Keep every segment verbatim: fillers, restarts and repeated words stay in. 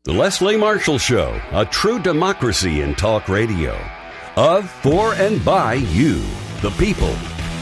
The Leslie Marshall Show, a true democracy in talk radio. Of, for, and by you, the people.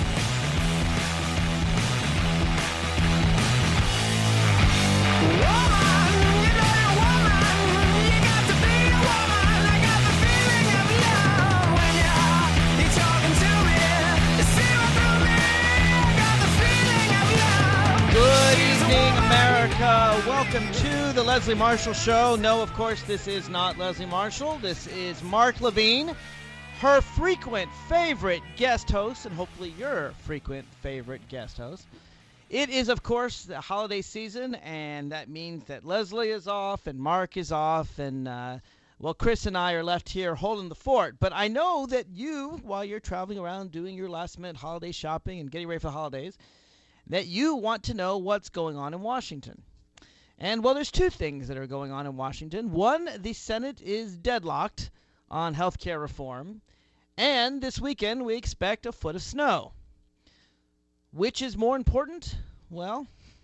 Welcome to the Leslie Marshall Show. No, of course, this is not Leslie Marshall. This is Mark Levine, her frequent favorite guest host, and hopefully your frequent favorite guest host. It is, of course, the holiday season, and that means that Leslie is off and Mark is off, and, uh, well, Chris and I are left here holding the fort. But I know that you, while you're traveling around doing your last-minute holiday shopping and getting ready for the holidays, that you want to know what's going on in Washington. And, well, there's two things that are going on in Washington. One, the Senate is deadlocked on health care reform. And this weekend, we expect a foot of snow. Which is more important? Well,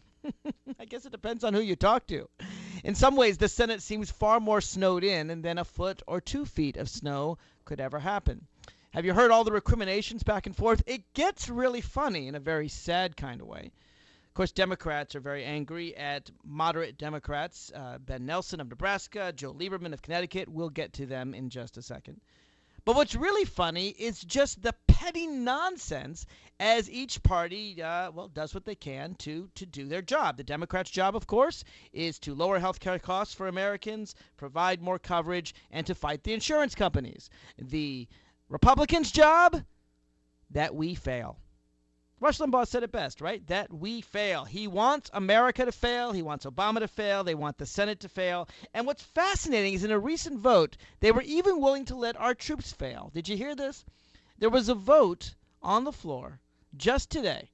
I guess it depends on who you talk to. In some ways, the Senate seems far more snowed in, and then a foot or two feet of snow could ever happen. Have you heard all the recriminations back and forth? It gets really funny in a very sad kind of way. Of course, Democrats are very angry at moderate Democrats. Uh, Ben Nelson of Nebraska, Joe Lieberman of Connecticut. We'll get to them in just a second. But what's really funny is just the petty nonsense as each party, uh, well, does what they can to, to do their job. The Democrats' job, of course, is to lower health care costs for Americans, provide more coverage, and to fight the insurance companies. The Republicans' job, that we fail. Rush Limbaugh said it best, right? That we fail. He wants America to fail. He wants Obama to fail. They want the Senate to fail. And what's fascinating is in a recent vote, they were even willing to let our troops fail. Did you hear this? There was a vote on the floor just today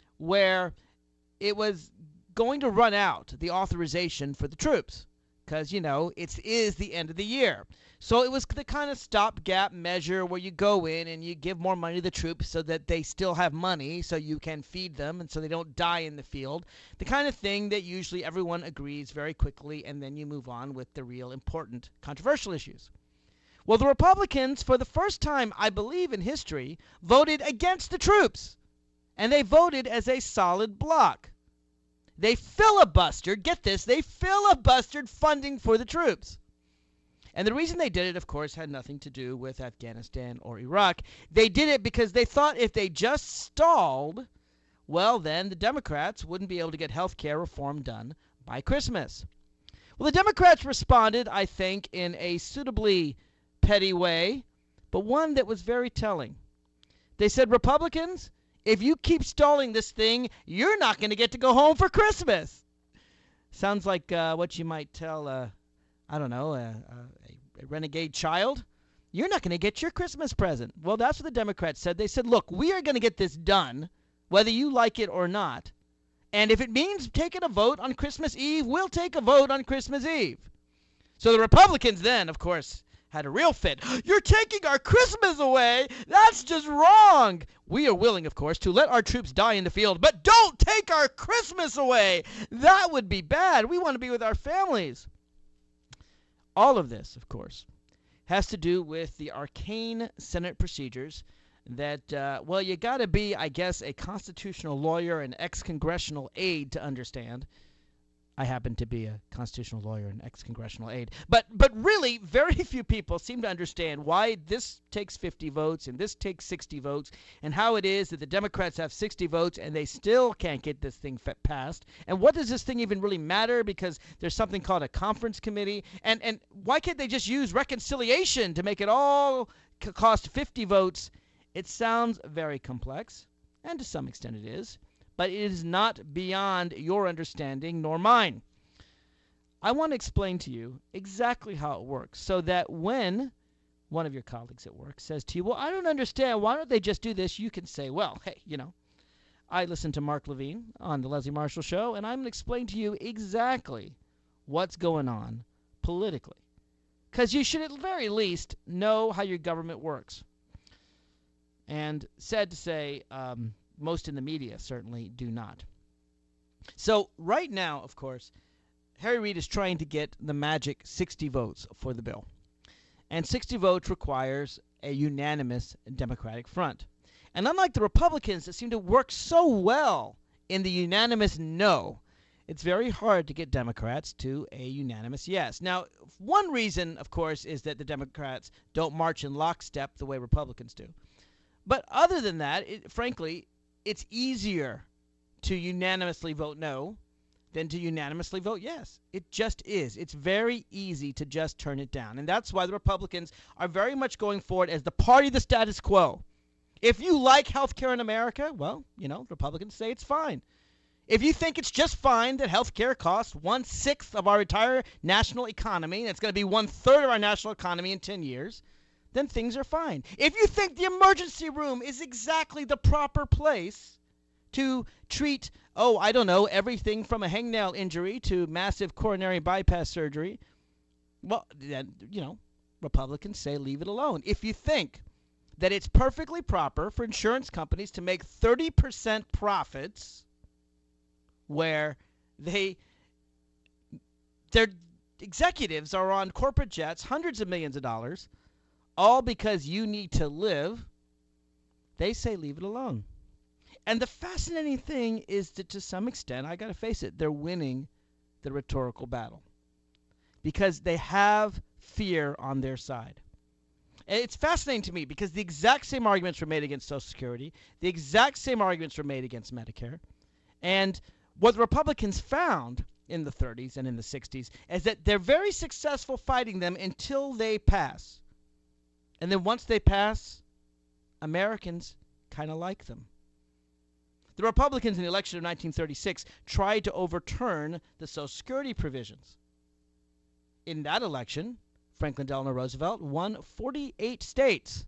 where it was going to run out the authorization for the troops because, you know, it is the end of the year. So it was the kind of stopgap measure where you go in and you give more money to the troops so that they still have money so you can feed them and so they don't die in the field. The kind of thing that usually everyone agrees very quickly and then you move on with the real important controversial issues. Well, the Republicans, for the first time, I believe in history, voted against the troops. And they voted as a solid block. They filibustered, get this, they filibustered funding for the troops. And the reason they did it, of course, had nothing to do with Afghanistan or Iraq. They did it because they thought if they just stalled, well, then the Democrats wouldn't be able to get health care reform done by Christmas. Well, the Democrats responded, I think, in a suitably petty way, but one that was very telling. They said, Republicans, if you keep stalling this thing, you're not going to get to go home for Christmas. Sounds like uh, what you might tell uh, I don't know, a, a, a renegade child, you're not going to get your Christmas present. Well, that's what the Democrats said. They said, look, we are going to get this done, whether you like it or not. And if it means taking a vote on Christmas Eve, we'll take a vote on Christmas Eve. So the Republicans then, of course, had a real fit. You're taking our Christmas away. That's just wrong. We are willing, of course, to let our troops die in the field, but don't take our Christmas away. That would be bad. We want to be with our families. All of this, of course, has to do with the arcane Senate procedures that, uh, well, you got to be, I guess, a constitutional lawyer and ex-congressional aide to understand. I happen to be a constitutional lawyer and ex-congressional aide. But but really, very few people seem to understand why this takes fifty votes and this takes sixty votes, and how it is that the Democrats have sixty votes and they still can't get this thing passed. And what does this thing even really matter? Because there's something called a conference committee. And, and why can't they just use reconciliation to make it all cost fifty votes? It sounds very complex, and to some extent it is. But it is not beyond your understanding nor mine. I want to explain to you exactly how it works so that when one of your colleagues at work says to you, well, I don't understand, why don't they just do this? You can say, well, hey, you know, I listen to Mark Levine on the Leslie Marshall Show, and I'm going to explain to you exactly what's going on politically. Because you should at the very least know how your government works. And sad to say, um, most in the media certainly do not. So right now, of course, Harry Reid is trying to get the magic sixty votes for the bill. And sixty votes requires a unanimous Democratic front. And unlike the Republicans that seem to work so well in the unanimous no, it's very hard to get Democrats to a unanimous yes. Now, one reason, of course, is that the Democrats don't march in lockstep the way Republicans do. But other than that, it, frankly, it's easier to unanimously vote no than to unanimously vote yes. It just is. It's very easy to just turn it down. And that's why the Republicans are very much going forward as the party of the status quo. If you like health care in America, well, you know, Republicans say it's fine. If you think it's just fine that health care costs one-sixth of our entire national economy, and it's going to be one-third of our national economy in ten years, then things are fine. If you think the emergency room is exactly the proper place to treat, oh, I don't know, everything from a hangnail injury to massive coronary bypass surgery, well, then, you know, Republicans say leave it alone. If you think that it's perfectly proper for insurance companies to make thirty percent profits where they their executives are on corporate jets, hundreds of millions of dollars, all because you need to live, they say leave it alone. And the fascinating thing is that to some extent, I got to face it, they're winning the rhetorical battle because they have fear on their side. And it's fascinating to me because the exact same arguments were made against Social Security, the exact same arguments were made against Medicare, and what the Republicans found in the thirties and in the sixties is that they're very successful fighting them until they pass. And then once they pass, Americans kind of like them. The Republicans in the election of nineteen thirty-six tried to overturn the Social Security provisions. In that election, Franklin Delano Roosevelt won forty-eight states.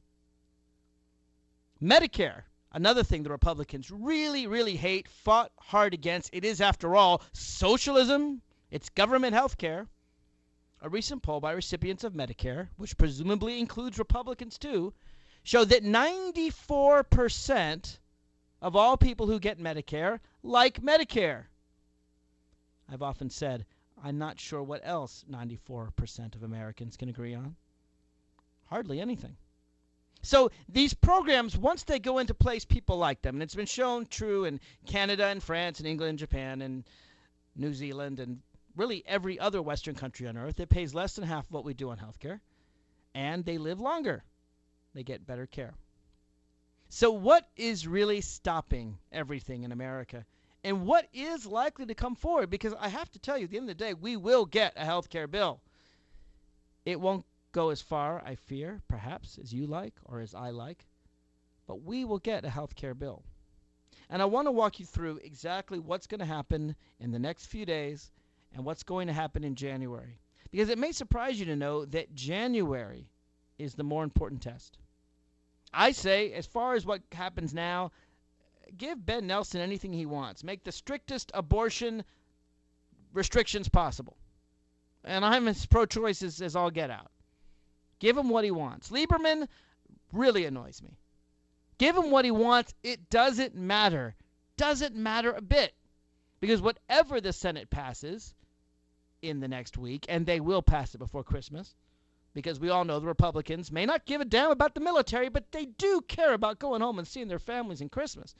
Medicare, another thing the Republicans really, really hate, fought hard against. It is, after all, socialism. It's government health care. A recent poll by recipients of Medicare, which presumably includes Republicans too, showed that ninety-four percent of all people who get Medicare like Medicare. I've often said, I'm not sure what else ninety-four percent of Americans can agree on. Hardly anything. So these programs, once they go into place, people like them. And it's been shown true in Canada and France and England and Japan and New Zealand and really every other Western country on earth. It pays less than half of what we do on healthcare. And they live longer. They get better care. So what is really stopping everything in America? And what is likely to come forward? Because I have to tell you, at the end of the day, we will get a health care bill. It won't go as far, I fear, perhaps, as you like or as I like. But we will get a health care bill. And I want to walk you through exactly what's going to happen in the next few days and what's going to happen in January. Because it may surprise you to know that January is the more important test. I say, as far as what happens now, give Ben Nelson anything he wants. Make the strictest abortion restrictions possible. And I'm as pro-choice as, as all get out. Give him what he wants. Lieberman really annoys me. Give him what he wants. It doesn't matter. Doesn't matter a bit. Because whatever the Senate passes in the next week, and they will pass it before Christmas, because we all know the Republicans may not give a damn about the military, but they do care about going home and seeing their families in Christmas.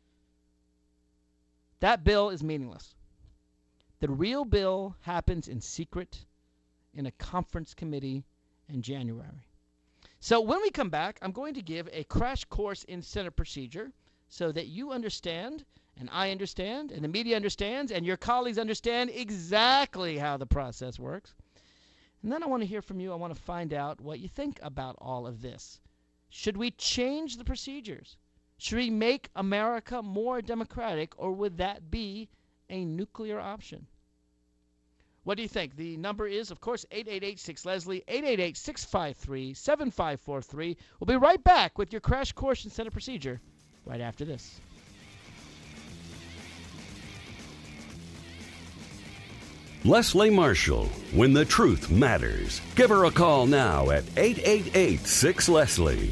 That bill is meaningless. The real bill happens in secret in a conference committee in January. So when we come back, I'm going to give a crash course in Senate procedure so that you understand, and I understand, and the media understands, and your colleagues understand exactly how the process works. And then I want to hear from you. I want to find out what you think about all of this. Should we change the procedures? Should we make America more democratic, or would that be a nuclear option? What do you think? The number is, of course, eight eight eight six Leslie, eight eight eight, six five three, seven five four three. We'll be right back with your crash course in Senate procedure right after this. Leslie Marshall, when the truth matters. Give her a call now at eight eight eight, six Leslie.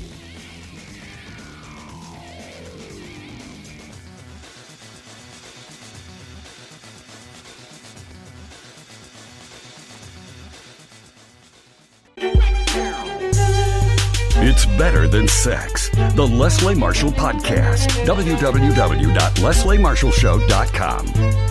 It's better than sex. The Leslie Marshall Podcast. w w w dot leslie marshall show dot com.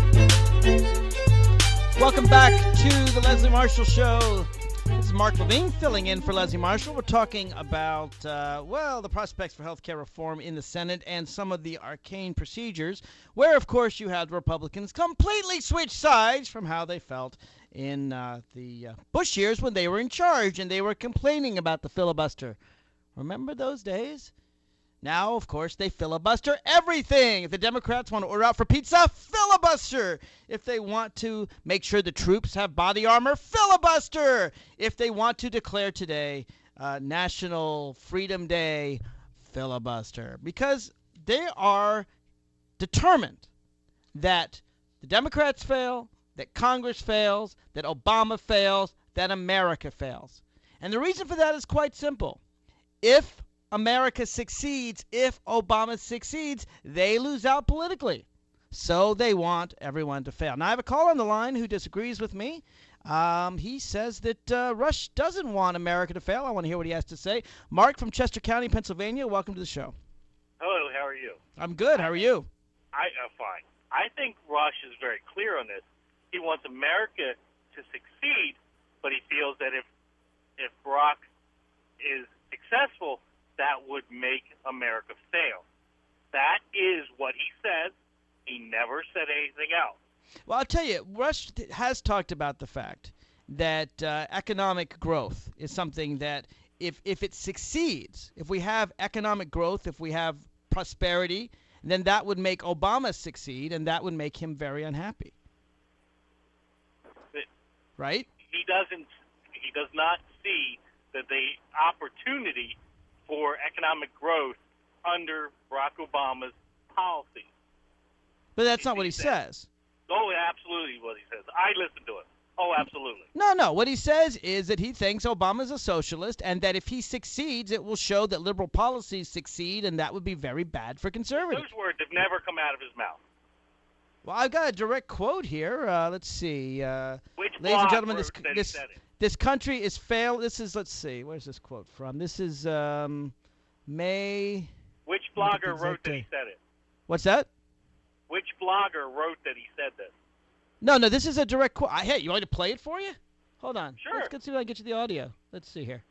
Welcome back to the Leslie Marshall Show. This is Mark Levine filling in for Leslie Marshall. We're talking about, uh, well, the prospects for health care reform in the Senate and some of the arcane procedures where, of course, you had Republicans completely switch sides from how they felt in uh, the uh, Bush years when they were in charge and they were complaining about the filibuster. Remember those days? Now, of course, they filibuster everything. If the Democrats want to order out for pizza, filibuster. If they want to make sure the troops have body armor, filibuster. If they want to declare today uh, National Freedom Day, filibuster. Because they are determined that the Democrats fail, that Congress fails, that Obama fails, that America fails. And the reason for that is quite simple. If America succeeds, if Obama succeeds, they lose out politically. So they want everyone to fail. Now, I have a caller on the line who disagrees with me. Um, he says that uh, Rush doesn't want America to fail. I want to hear what he has to say. Mark from Chester County, Pennsylvania, welcome to the show. Hello, how are you? I'm good. How are you? I am fine. I think Rush is very clear on this. He wants America to succeed, but he feels that if if Barack is successful, that would make America fail. That is what he says. He never said anything else. Well, I'll tell you, Rush has talked about the fact that uh, economic growth is something that if, if it succeeds, if we have economic growth, if we have prosperity, then that would make Obama succeed, and that would make him very unhappy. But right? He doesn't. He does not see that the opportunity for economic growth under Barack Obama's policy. But that's not what he says. says. Oh, absolutely what he says. I listen to him. Oh, absolutely. No, no. What he says is that he thinks Obama's a socialist and that if he succeeds, it will show that liberal policies succeed, and that would be very bad for conservatives. Those words have never come out of his mouth. Well, I've got a direct quote here. Uh, let's see. Uh, Which ladies and blog gentlemen, this wrote that he this said it? this country is fail. This is let's see. Where's this quote from? This is um, May. Which Look at the blogger exact wrote that day. he said it? What's that? Which blogger wrote that he said this? No, no. This is a direct quote. I, hey, you want me to play it for you? Hold on. Sure. Let's, let's see if I can get you the audio. Let's see here.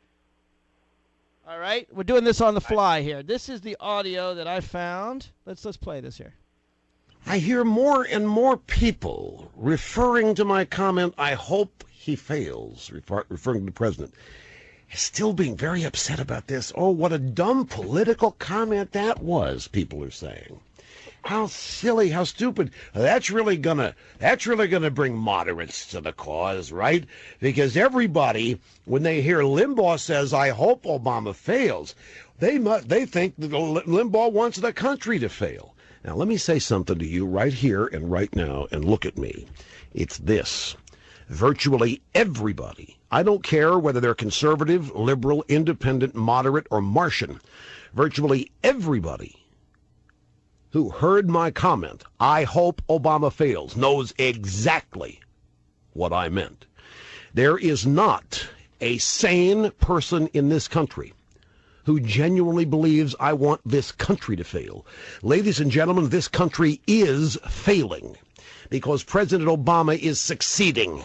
All right, we're doing this on the fly here. This is the audio that I found. Let's let's play this here. I hear more and more people referring to my comment, I hope he fails, refer, referring to the president, still being very upset about this. Oh, what a dumb political comment that was, people are saying. How silly, how stupid. That's really gonna that's really gonna bring moderates to the cause, right? Because everybody, when they hear Limbaugh says, I hope Obama fails, they must, they think that Limbaugh wants the country to fail. Now, let me say something to you right here and right now, and look at me. It's this. Virtually everybody, I don't care whether they're conservative, liberal, independent, moderate, or Martian, virtually everybody who heard my comment, I hope Obama fails, knows exactly what I meant. There is not a sane person in this country who genuinely believes I want this country to fail. Ladies and gentlemen, this country is failing because President Obama is succeeding.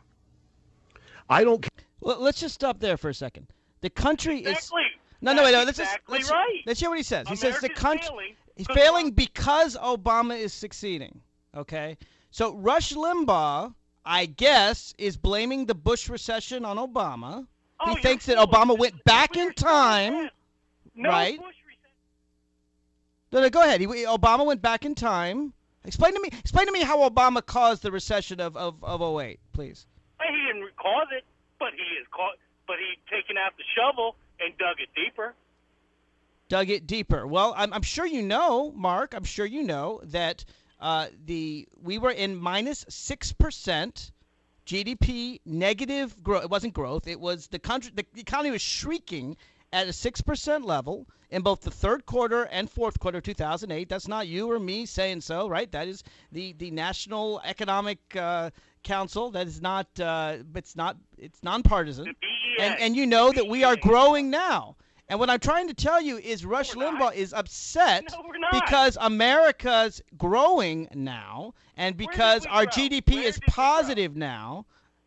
I don't. Well, let's just stop there for a second. The country Exactly. is no, no, wait, no. Let's exactly just let's, right. let's hear what he says. He says the America's country failing he's because- failing because Obama is succeeding. Okay, so Rush Limbaugh, I guess, is blaming the Bush recession on Obama. Oh, he you're thinks that full of Obama it. went back We're in time. saying that. No right? Bush recession. No, no, go ahead. He, Obama went back in time. Explain to me. Explain to me how Obama caused the recession of of of oh eight, please. Well, he didn't cause it, but he is caught. But he taken out the shovel and dug it deeper. Dug it deeper. Well, I'm, I'm sure you know, Mark. I'm sure you know that uh, the we were in minus six percent G D P negative growth. It wasn't growth. It was the country. The economy was shrieking at a six percent level in both the third quarter and fourth quarter of two thousand eight. That's not you or me saying so, right? That is the the National Economic uh, Council. That is not. Uh, it's not. It's nonpartisan. The B E A. And and you know that we are growing now. And what I'm trying to tell you is Rush we're Limbaugh not. is upset No, we're not. because America's growing now and because we our grow? G D P Where is did we grow? positive now.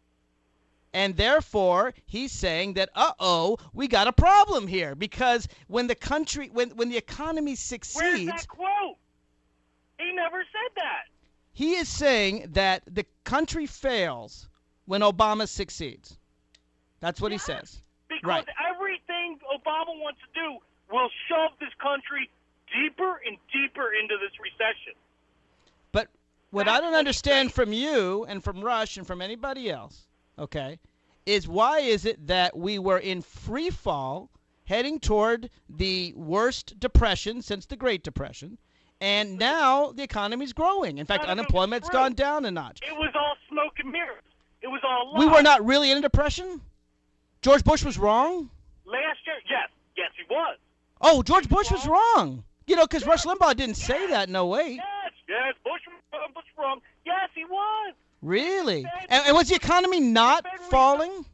And therefore, he's saying that, uh-oh, we got a problem here. Because when the country, when, when the economy Where's succeeds, that quote? He never said that. he is saying that the country fails when Obama succeeds. That's what he Yes, says. Because Right. everything Obama wants to do will shove this country deeper and deeper into this recession. But what That's I don't what he's understand saying. from you and from Rush and from anybody else, okay, is why is it that we were in free fall heading toward the worst depression since the Great Depression, and now the economy's growing. In fact, None of it was unemployment's true. gone down a notch. It was all smoke and mirrors. It was all lies. We were not really in a depression? George Bush was wrong? Last year, yes. Yes, he was. Oh, George Bush was wrong. You know, because Rush Limbaugh didn't say that, no way. Yes, yes. Bush was Bush was wrong. Yes, he was. Really? Fed- And, and was the economy not Fed reserve- falling?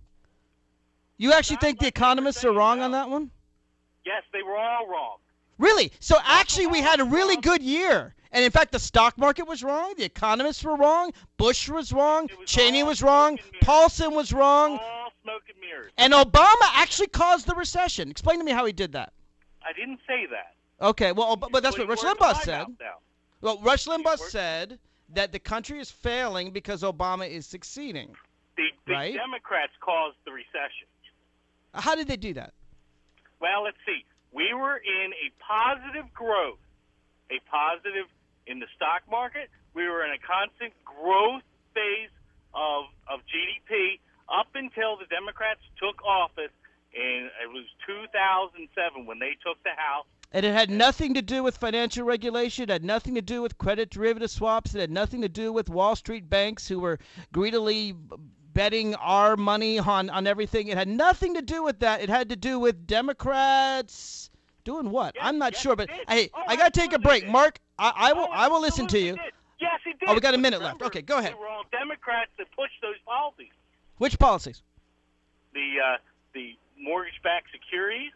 You actually Not think the like they were economists are saying, wrong no. on that one? Yes, they were all wrong. Really? So actually we had a really good year. And in fact, the stock market was wrong. The economists were wrong. Bush was wrong. It was Cheney all was wrong. smoke and mirrors. Paulson was wrong. All smoke and mirrors. And Obama actually caused the recession. Explain to me how he did that. I didn't say that. Okay, well, Ob- but that's what Putting Rush words in Limbaugh my said. mouth now. Well, Rush Limbaugh words- said that the country is failing because Obama is succeeding. The, the Right. Democrats caused the recession. How did they do that? Well, let's see. We were in a positive growth, a positive in the stock market. We were in a constant growth phase of of G D P up until the Democrats took office, and it was two thousand seven when they took the House. And it had nothing to do with financial regulation. It had nothing to do with credit derivative swaps. It had nothing to do with Wall Street banks who were greedily betting our money on, on everything. It had nothing to do with that. It had to do with Democrats doing what? Yes, I'm not yes, sure, it but did. hey, Oh, I got to take a absolutely break. did. Mark, I, I will Oh, I will listen to absolutely you. did. Yes, he did. Oh, we got a But minute remember, left. Okay, go ahead. They were all Democrats that pushed those policies. Which policies? The uh, the mortgage-backed securities.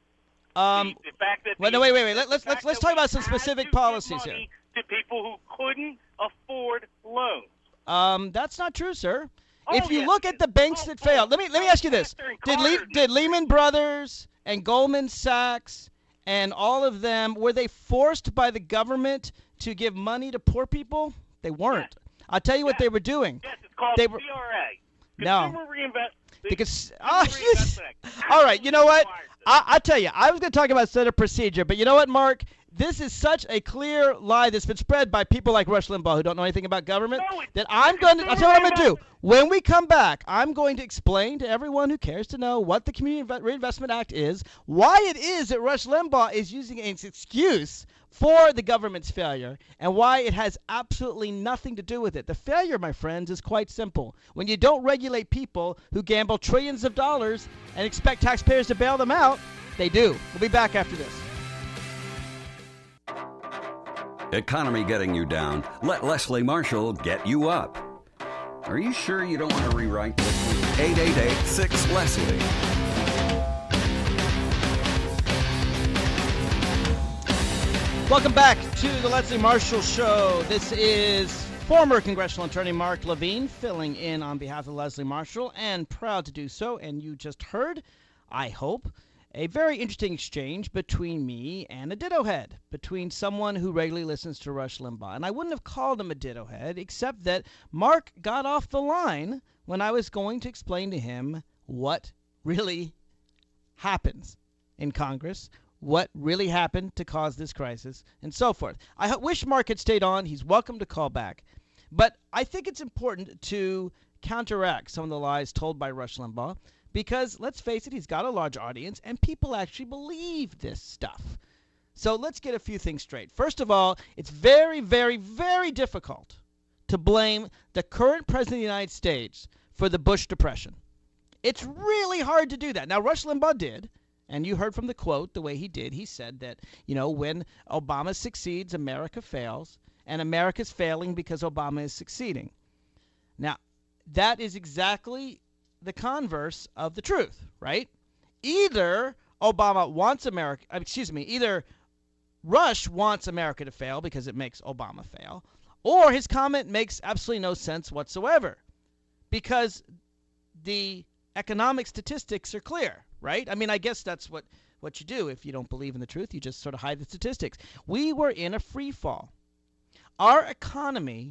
Um, the, the fact that wait, the, no, wait, wait, wait. Let- the let's- let's- fact let's that talk we about some had specific to give policies here. money to people who couldn't afford loans. um, that's not true, sir. Oh, If you yes, look it at is. the banks Oh, that oh, failed, let me let me ask you this: Pastor and Did Le- Carter did Lehman Brothers and Goldman Sachs and all of them, were they forced by the government to give money to poor people? They weren't. I'll tell you what Yes. they were doing. Yes, it's called They were- C R A. No. Consumer Reinvest. the Because Consumer oh, you, Reinvestment Act. all right, you know what? Requires it. I, I tell you, I was going to talk about set of procedure, but you know what, Mark? This is such a clear lie that's been spread by people like Rush Limbaugh who don't know anything about government No, it's- that I'm it's going to, I'll tell you what I'm going to do. investment. When we come back, I'm going to explain to everyone who cares to know what the Community Inve- Reinvestment Act is, why it is that Rush Limbaugh is using an excuse for the government's failure, and why it has absolutely nothing to do with it. The failure, my friends, is quite simple. When you don't regulate people who gamble trillions of dollars and expect taxpayers to bail them out, they do. We'll be back after this. Economy getting you down. Let Leslie Marshall get you up. Are you sure you don't want to rewrite this? eight eight eight, six, Leslie. Welcome back to the Leslie Marshall Show. This is former congressional attorney Mark Levine filling in on behalf of Leslie Marshall, and proud to do so. And you just heard, I hope, a very interesting exchange between me and a ditto head, between someone who regularly listens to Rush Limbaugh. And I wouldn't have called him a ditto head, except that Mark got off the line when I was going to explain to him what really happens in Congress, what really happened to cause this crisis, and so forth. I h- wish Mark had stayed on. He's welcome to call back. But I think it's important to counteract some of the lies told by Rush Limbaugh, because, let's face it, he's got a large audience, and people actually believe this stuff. So let's get a few things straight. First of all, it's very, very, very difficult to blame the current president of the United States for the Bush Depression. It's really hard to do that. Now, Rush Limbaugh did. And you heard from the quote the way he did. He said that, you know, when Obama succeeds, America fails, and America's failing because Obama is succeeding. Now, that is exactly the converse of the truth, right? Either Obama wants America, excuse me, either Rush wants America to fail because it makes Obama fail, or his comment makes absolutely no sense whatsoever because the economic statistics are clear, right? I mean, I guess that's what, what you do. If you don't believe in the truth, you just sort of hide the statistics. We were in a free fall. Our economy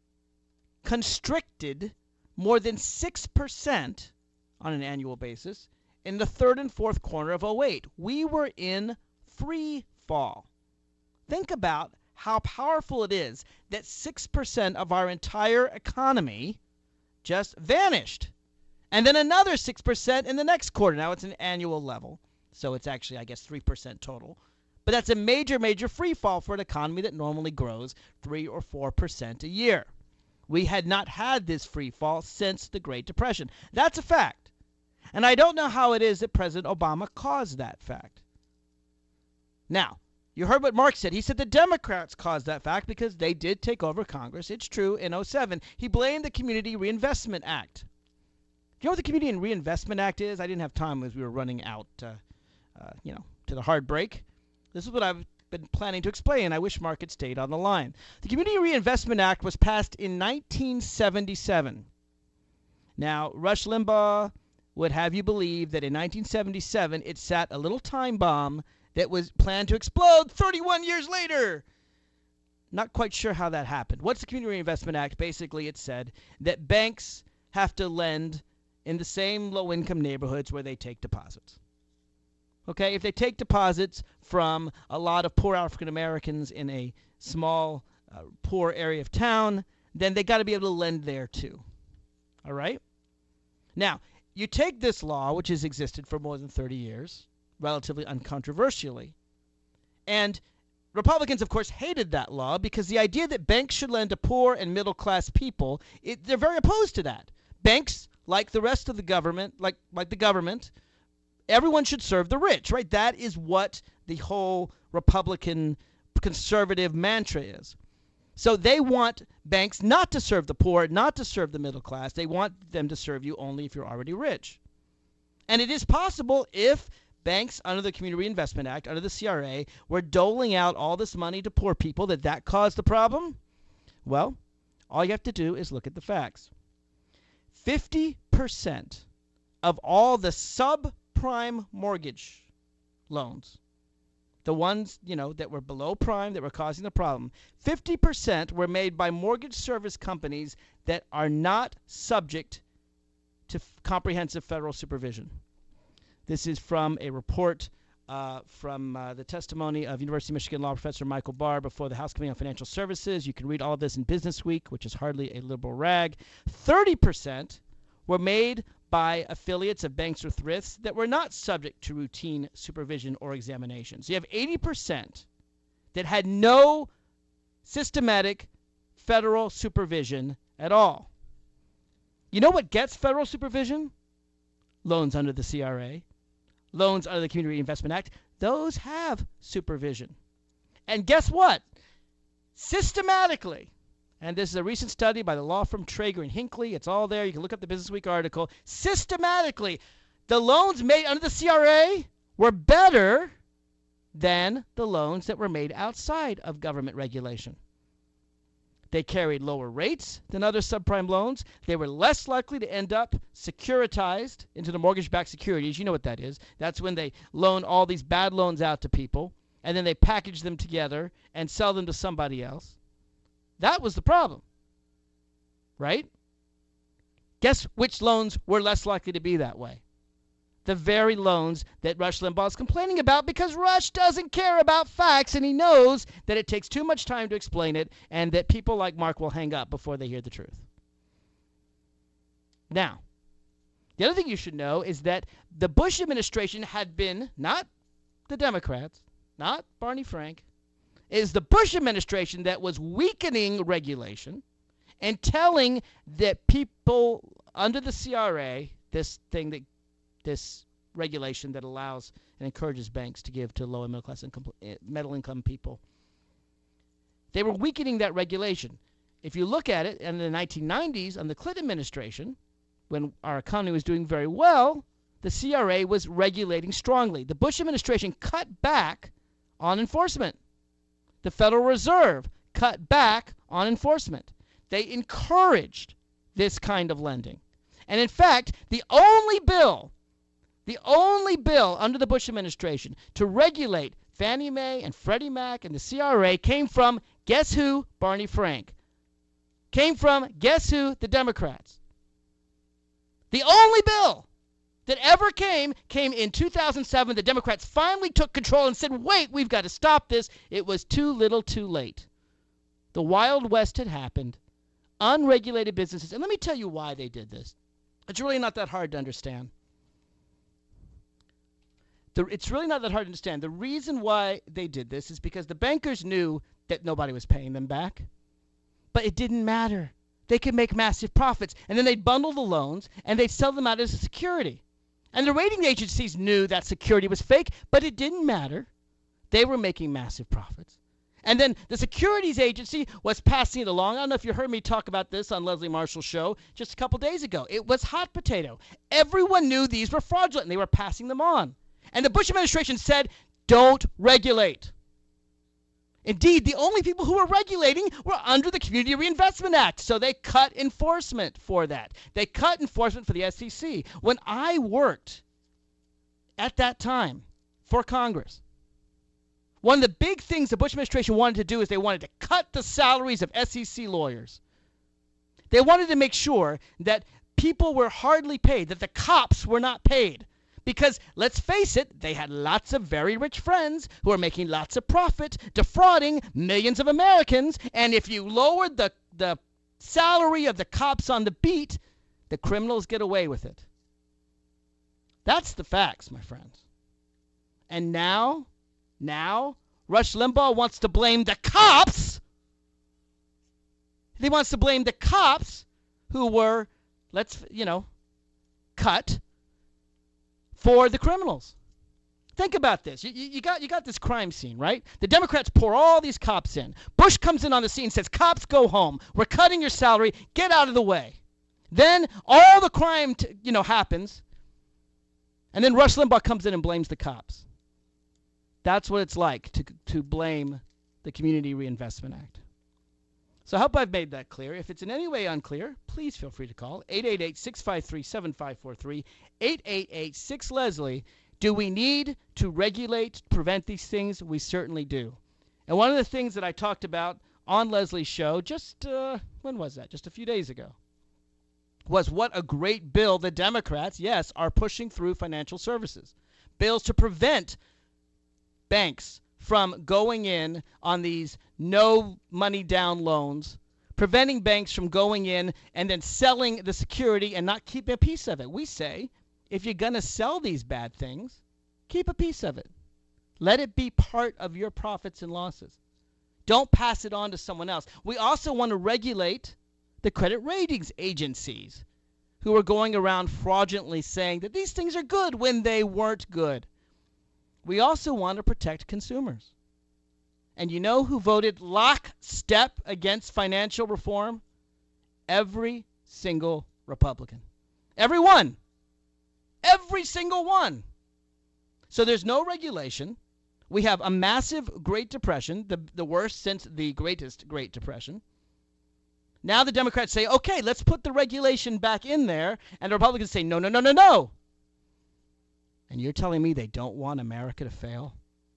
constricted more than six percent on an annual basis in the third and fourth quarter of oh eight. We were in free fall. Think about how powerful it is that six percent of our entire economy just vanished. And then another six percent in the next quarter. Now it's an annual level, so it's actually, I guess, three percent total. But that's a major, major free fall for an economy that normally grows three or four percent a year. We had not had this free fall since the Great Depression. That's a fact. And I don't know how it is that President Obama caused that fact. Now, you heard what Mark said. He said the Democrats caused that fact because they did take over Congress. It's true, in oh seven. He blamed the Community Reinvestment Act. Do you know what the Community Reinvestment Act is? I didn't have time as we were running out, uh, uh, you know, to the hard break. This is what I've been planning to explain. I wish Mark had stayed on the line. The Community Reinvestment Act was passed in nineteen seventy-seven. Now, Rush Limbaugh would have you believe that in nineteen seventy-seven it sat a little time bomb that was planned to explode thirty-one years later. Not quite sure how that happened. What's the Community Reinvestment Act? Basically, it said that banks have to lend in the same low-income neighborhoods where they take deposits. Okay, if they take deposits from a lot of poor African Americans in a small, uh, poor area of town, then they got to be able to lend there too. All right? Now, you take this law, which has existed for more than thirty years, relatively uncontroversially, and Republicans, of course, hated that law because the idea that banks should lend to poor and middle-class people, it, they're very opposed to that. Banks, like the rest of the government, like like the government, everyone should serve the rich, right? That is what the whole Republican conservative mantra is. So they want banks not to serve the poor, not to serve the middle class. They want them to serve you only if you're already rich. And it is possible if banks under the Community Reinvestment Act, under the C R A, were doling out all this money to poor people, that that caused the problem. Well, all you have to do is look at the facts. fifty percent of all the subprime mortgage loans, the ones, you know, that were below prime, that were causing the problem, fifty percent were made by mortgage service companies that are not subject to f- comprehensive federal supervision. This is from a report uh, from uh, the testimony of University of Michigan law professor Michael Barr before the House Committee on Financial Services. You can read all of this in Business Week, which is hardly a liberal rag. thirty percent were made by affiliates of banks or thrifts that were not subject to routine supervision or examination. So you have eighty percent that had no systematic federal supervision at all. You know what gets federal supervision? Loans under the C R A. Loans under the Community Reinvestment Act. Those have supervision. And guess what? Systematically, and this is a recent study by the law firm Traeger and Hinckley. It's all there. You can look up the Business Week article. Systematically, the loans made under the C R A were better than the loans that were made outside of government regulation. They carried lower rates than other subprime loans. They were less likely to end up securitized into the mortgage-backed securities. You know what that is. That's when they loan all these bad loans out to people, and then they package them together and sell them to somebody else. That was the problem, right? Guess which loans were less likely to be that way? The very loans that Rush Limbaugh is complaining about, because Rush doesn't care about facts, and he knows that it takes too much time to explain it, and that people like Mark will hang up before they hear the truth. Now, the other thing you should know is that the Bush administration had been, not the Democrats, not Barney Frank, it is the Bush administration that was weakening regulation and telling that people under the C R A, this thing that this regulation that allows and encourages banks to give to low and middle class income, middle income people. They were weakening that regulation. If you look at it in the nineteen nineties, under the Clinton administration, when our economy was doing very well, the C R A was regulating strongly. The Bush administration cut back on enforcement. The Federal Reserve cut back on enforcement. They encouraged this kind of lending. And in fact, the only bill, the only bill under the Bush administration to regulate Fannie Mae and Freddie Mac and the C R A came from, guess who? Barney Frank. Came from, guess who? The Democrats. The only bill that ever came, came in two thousand seven. The Democrats finally took control and said, wait, we've got to stop this. It was too little too late. The Wild West had happened. Unregulated businesses. And let me tell you why they did this. It's really not that hard to understand. The, it's really not that hard to understand. The reason why they did this is because the bankers knew that nobody was paying them back. But it didn't matter. They could make massive profits. And then they'd bundle the loans and they'd sell them out as a security. And the rating agencies knew that security was fake, but it didn't matter. They were making massive profits. And then the securities agency was passing it along. I don't know if you heard me talk about this on Leslie Marshall's show just a couple days ago. It was hot potato. Everyone knew these were fraudulent, and they were passing them on. And the Bush administration said, don't regulate. Indeed, the only people who were regulating were under the Community Reinvestment Act, so they cut enforcement for that. They cut enforcement for the S E C. When I worked at that time for Congress, one of the big things the Bush administration wanted to do is they wanted to cut the salaries of S E C lawyers. They wanted to make sure that people were hardly paid, that the cops were not paid. Because, let's face it, they had lots of very rich friends who were making lots of profit, defrauding millions of Americans. And if you lowered the, the salary of the cops on the beat, the criminals get away with it. That's the facts, my friends. And now, now, Rush Limbaugh wants to blame the cops. He wants to blame the cops who were, let's, you know, cut for the criminals. Think about this. You, you, got, you got this crime scene, right? The Democrats pour all these cops in. Bush comes in on the scene and says, cops, go home. We're cutting your salary. Get out of the way. Then all the crime t- you know, happens. And then Rush Limbaugh comes in and blames the cops. That's what it's like to, to blame the Community Reinvestment Act. So I hope I've made that clear. If it's in any way unclear, please feel free to call eight eight eight, six five three, seven five four three, eight eight eight, six Leslie. Do we need to regulate, prevent these things? We certainly do. And one of the things that I talked about on Leslie's show just, uh, when was that? Just a few days ago, was what a great bill the Democrats, yes, are pushing through financial services. Bills to prevent banks from going in on these no money down loans, preventing banks from going in and then selling the security and not keeping a piece of it. We say, if you're going to sell these bad things, keep a piece of it. Let it be part of your profits and losses. Don't pass it on to someone else. We also want to regulate the credit ratings agencies who are going around fraudulently saying that these things are good when they weren't good. We also want to protect consumers. And you know who voted lockstep against financial reform? Every single Republican. Every one. Every single one. So there's no regulation. We have a massive Great Depression, the, the worst since the greatest Great Depression. Now the Democrats say, okay, let's put the regulation back in there. And the Republicans say, no, no, no, no, no. And you're telling me they don't want America to fail?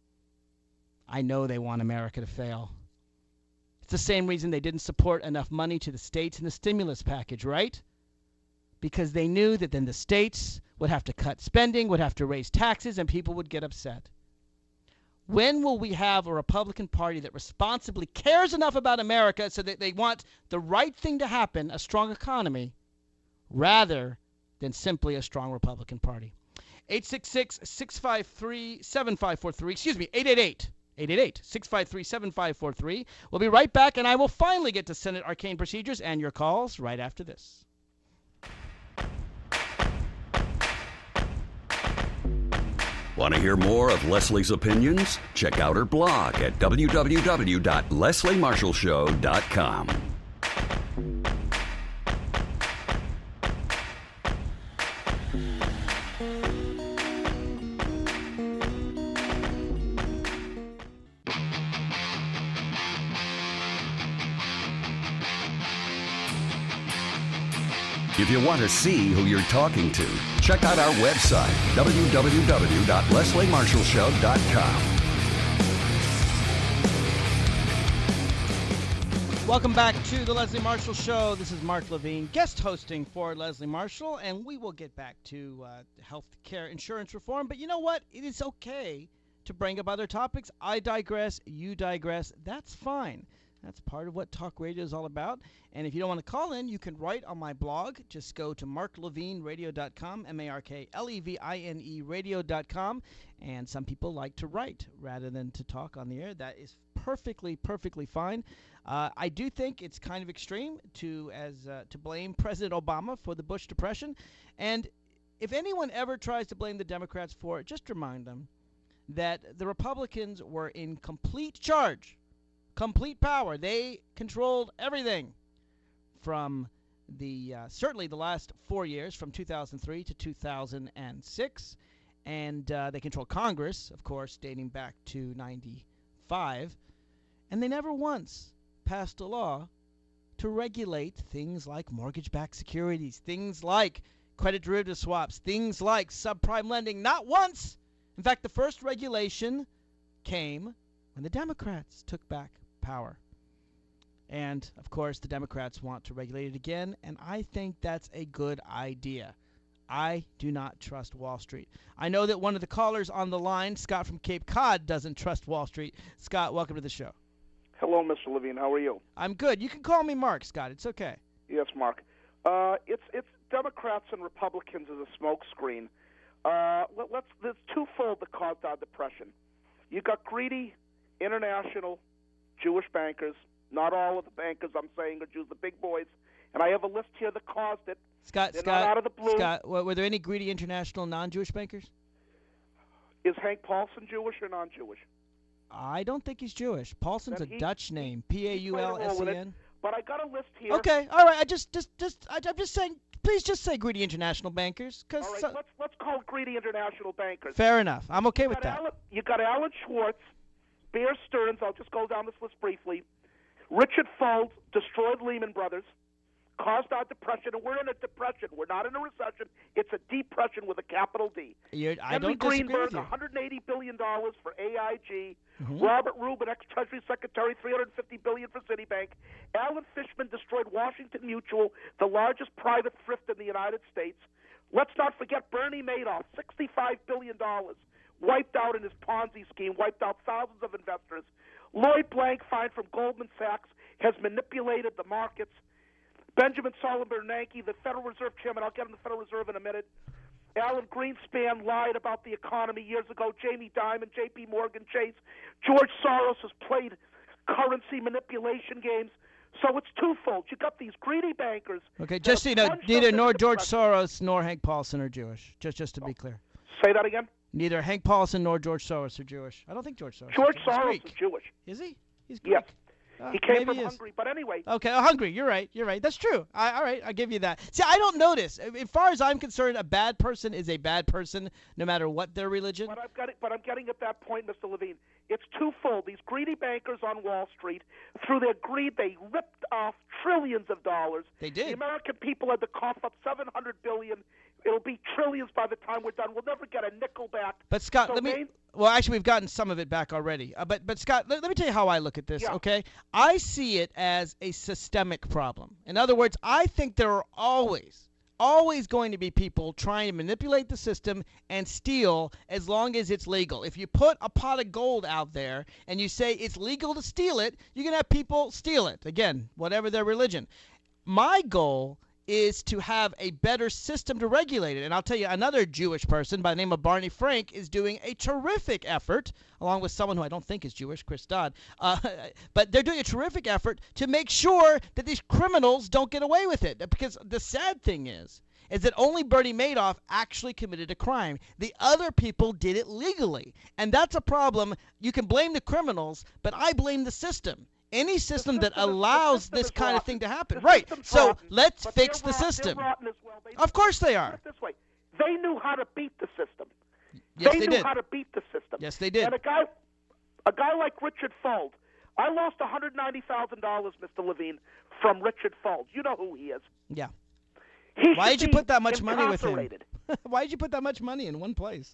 I know they want America to fail. It's the same reason they didn't support enough money to the states in the stimulus package, right? Because they knew that then the states would have to cut spending, would have to raise taxes, and people would get upset. When will we have a Republican Party that responsibly cares enough about America so that they want the right thing to happen, a strong economy, rather than simply a strong Republican Party? eight six six, six five three, seven five four three. Excuse me, eight eight eight, eight eight eight, six five three, seven five four three. We'll be right back, and I will finally get to Senate arcane procedures and your calls right after this. Want to hear more of Leslie's opinions? Check out her blog at w w w dot leslie marshall show dot com. If you want to see who you're talking to, check out our website, w w w dot leslie marshall show dot com. Welcome back to the Leslie Marshall Show. This is Mark Levine, guest hosting for Leslie Marshall, and we will get back to uh, health care insurance reform. But you know what? It is okay to bring up other topics. I digress. You digress. That's fine. That's part of what talk radio is all about. And if you don't want to call in, you can write on my blog. Just go to mark levine radio dot com, M A R K L E V I N E radio dot com. And some people like to write rather than to talk on the air. That is perfectly, perfectly fine. Uh, I do think it's kind of extreme to as uh, to blame President Obama for the Bush Depression. And if anyone ever tries to blame the Democrats for it, just remind them that the Republicans were in complete charge, complete power. They controlled everything from the uh, certainly the last four years, from two thousand three to two thousand six. And uh, they controlled Congress, of course, dating back to ninety-five. And they never once passed a law to regulate things like mortgage-backed securities, things like credit derivative swaps, things like subprime lending. Not once. In fact, the first regulation came when the Democrats took back power. And, of course, the Democrats want to regulate it again, and I think that's a good idea. I do not trust Wall Street. I know that one of the callers on the line, Scott from Cape Cod, doesn't trust Wall Street. Scott, welcome to the show. Hello, Mister Levine. How are you? I'm good. You can call me Mark, Scott. It's okay. Yes, Mark. Uh, it's it's Democrats and Republicans as a smokescreen. Uh, let, let's there's twofold that caused our depression. You got greedy international Jewish bankers. Not all of the bankers I'm saying are Jews, the big boys. And I have a list here that caused it. Scott, They're Scott, not out of the blue. Scott, were there any greedy international non-Jewish bankers? Is Hank Paulson Jewish or non-Jewish? I don't think he's Jewish. Paulson's Then a he- Dutch name. P A U L S E N. But I got a list here. Okay, all right. I just, just, just, I, I'm just saying. Please just say greedy international bankers, because All right, let's let's call it greedy international bankers. fair enough. I'm okay You with got that. Alan, you got Alan Schwartz, Bear Stearns. I'll just go down this list briefly. Richard Fuld destroyed Lehman Brothers, caused our depression, and we're in a depression. We're not in a recession. It's a depression with a capital D. You're, I Henry don't disagree Greenberg, with you. one hundred eighty billion dollars for A I G. Mhm. Robert Rubin, ex-Treasury Secretary, three hundred fifty billion dollars for Citibank. Alan Fishman destroyed Washington Mutual, the largest private thrift in the United States. Let's not forget Bernie Madoff, sixty-five billion dollars, wiped out in his Ponzi scheme, wiped out thousands of investors. Lloyd Blank, fined from Goldman Sachs, has manipulated the markets. Benjamin Solomon Bernanke, the Federal Reserve Chairman, I'll get him the Federal Reserve in a minute. Alan Greenspan lied about the economy years ago. Jamie Dimon, J P Morgan Chase. George Soros has played currency manipulation games. So it's twofold. You got these greedy bankers. Okay, that just so have you know, plunged neither us nor into George depression. Soros nor Hank Paulson are Jewish. Just, just to be clear, Say that again. neither Hank Paulson nor George Soros are Jewish. I don't think George Soros. George is Jewish. He's Soros Greek. is Jewish. Is he? He's Greek. Yes. Uh, He came maybe from he is. Hungary. But anyway, Okay, oh, hungry. You're right. You're right. That's true. I, all right, I'll give you that. See, I don't notice. As far as I'm concerned, a bad person is a bad person, no matter what their religion. But I'm getting, but I'm getting at that point, Mister Levine. It's twofold. These greedy bankers on Wall Street, through their greed, they ripped off trillions of dollars. They did. The American people had to cough up seven hundred billion dollars. It'll be trillions by the time we're done. We'll never get a nickel back. But Scott, So let me. they- Well, actually, we've gotten some of it back already. Uh, but but Scott, let, let me tell you how I look at this. Yeah. Okay, I see it as a systemic problem. In other words, I think there are always, always going to be people trying to manipulate the system and steal as long as it's legal. If you put a pot of gold out there and you say it's legal to steal it, you're gonna have people steal it. Again, whatever their religion. My goal is to have a better system to regulate it. And I'll tell you, another Jewish person by the name of Barney Frank is doing a terrific effort, along with someone who I don't think is Jewish, Chris Dodd. Uh, but they're doing a terrific effort to make sure that these criminals don't get away with it. Because the sad thing is, is that only Bernie Madoff actually committed a crime. The other people did it legally. And that's a problem. You can blame the criminals, but I blame the system. Any system, that system is- the allows system this is kind of rotten. thing to happen. The Right. system's So rotten, let's but fix they're the rot- system. They're rotten as well. They, Of course they Put are. it this way. They knew how to beat the system. Yes, they they knew did. how to beat the system. Yes, they did. And a guy, a guy like Richard Fuld, I lost one hundred ninety thousand dollars, Mister Levine, from Richard Fuld. You know who he is. Yeah. He Why should did you be put that much money with him? incarcerated. Why did you put that much money in one place?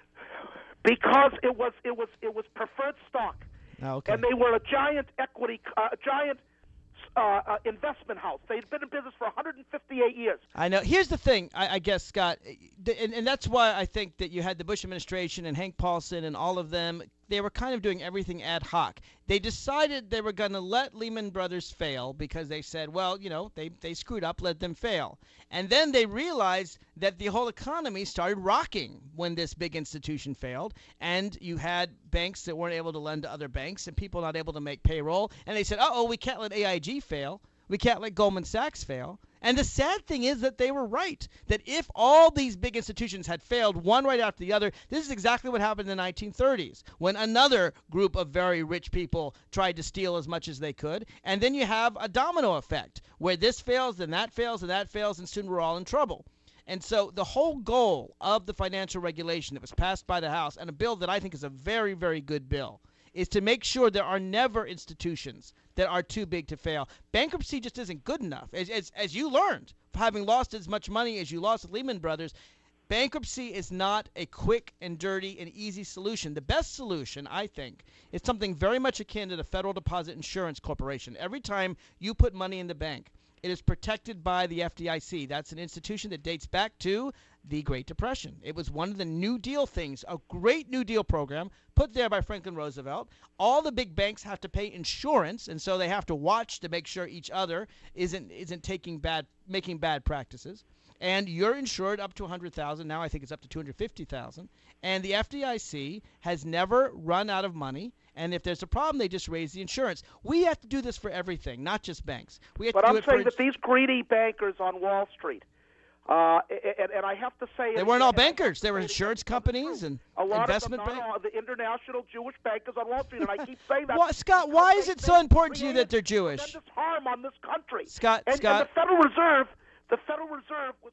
Because it was it was it was preferred stock, Oh, okay. and they were a giant equity, uh, a giant uh, uh, investment house. They'd been in business for one hundred fifty-eight years. I know. Here's the thing, I, I guess, Scott, th- and, and that's why I think that you had the Bush administration and Hank Paulson and all of them. They were kind of doing everything ad hoc. They decided they were going to let Lehman Brothers fail because they said, well, you know, they, they screwed up, let them fail. And then they realized that the whole economy started rocking when this big institution failed. And you had banks that weren't able to lend to other banks and people not able to make payroll. And they said, uh-oh, we can't let A I G fail. We can't let Goldman Sachs fail. And the sad thing is that they were right, that if all these big institutions had failed one right after the other, this is exactly what happened in the nineteen thirties when another group of very rich people tried to steal as much as they could. And then you have a domino effect where this fails, then that fails, and that fails, and soon we're all in trouble. And so the whole goal of the financial regulation that was passed by the House, and a bill that I think is a very, very good bill, is to make sure there are never institutions that are too big to fail. Bankruptcy just isn't good enough. As, as, as you learned, having lost as much money as you lost with Lehman Brothers, bankruptcy is not a quick and dirty and easy solution. The best solution, I think, is something very much akin to the Federal Deposit Insurance Corporation. Every time you put money in the bank, it is protected by the F D I C. That's an institution that dates back to the Great Depression. It was one of the New Deal things, a great New Deal program put there by Franklin Roosevelt. All the big banks have to pay insurance, and so they have to watch to make sure each other isn't isn't taking bad making bad practices. And you're insured up to one hundred thousand dollars. Now I think it's up to two hundred fifty thousand dollars. And the F D I C has never run out of money. And if there's a problem, they just raise the insurance. We have to do this for everything, not just banks. We have But to do I'm it saying for that these greedy bankers on Wall Street, uh, and, and I have to say, they weren't all bankers. They were insurance companies and a lot investment of them, banks. not all, the international Jewish bankers on Wall Street, and I keep saying that. Well, Scott, because why they- is it they so important to you created that they're Jewish? Tremendous harm on this country. Scott, and, Scott. and the Federal Reserve, the Federal Reserve was.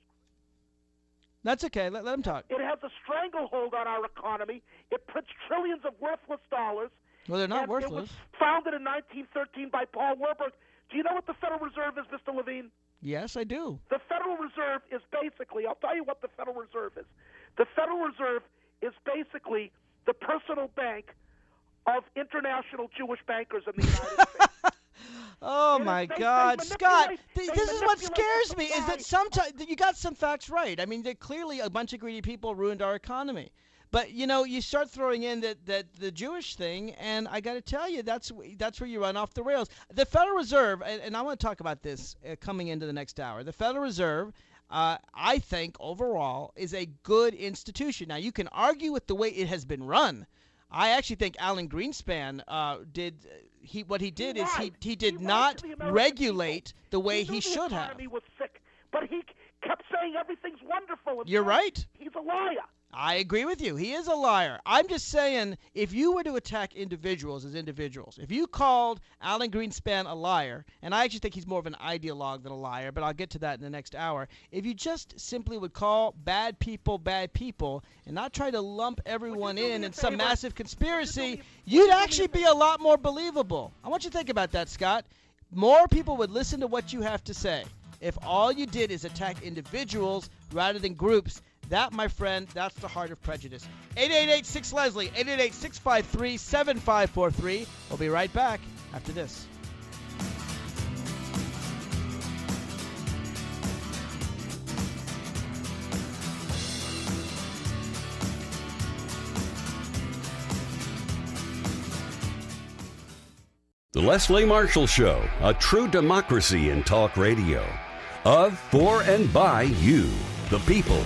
That's okay. Let, let them talk. It has a stranglehold on our economy. It prints trillions of worthless dollars. Well, they're not and worthless. It was founded in nineteen thirteen by Paul Warburg. Do you know what the Federal Reserve is, Mister Levine? Yes, I do. The Federal Reserve is basically, I'll tell you what the Federal Reserve is. The Federal Reserve is basically the personal bank of international Jewish bankers in the United States. Oh, They- my they- God. they Scott, manipulate- th- they this is what manipulate scares the me, is that supply. sometimes you got some facts right. I mean, they clearly a bunch of greedy people ruined our economy. But, you know, you start throwing in that, that the Jewish thing, and I got to tell you, that's that's where you run off the rails. The Federal Reserve, and, and I want to talk about this uh, coming into the next hour. The Federal Reserve, uh, I think, overall, is a good institution. Now, you can argue with the way it has been run. I actually think Alan Greenspan uh, did he what he did He is he lied. he did He lied not to the American regulate people. the way he, he knew should the have. economy was sick, but he kept saying everything's wonderful. And You're so right. He's a liar. I agree with you. He is a liar. I'm just saying, if you were to attack individuals as individuals, if you called Alan Greenspan a liar, and I actually think he's more of an ideologue than a liar, but I'll get to that in the next hour. If you just simply would call bad people bad people and not try to lump everyone Would you do in me a in some favor? massive conspiracy, Would you do me- you'd would you do me actually a be a lot more believable. I want you to think about that, Scott. More people would listen to what you have to say if all you did is attack individuals rather than groups. That, my friend, that's the heart of prejudice. eight eight eight six Leslie, eight eight eight six five three seven five four three. We'll be right back after this. The Leslie Marshall Show, a true democracy in talk radio. Of, for, and by you, the people.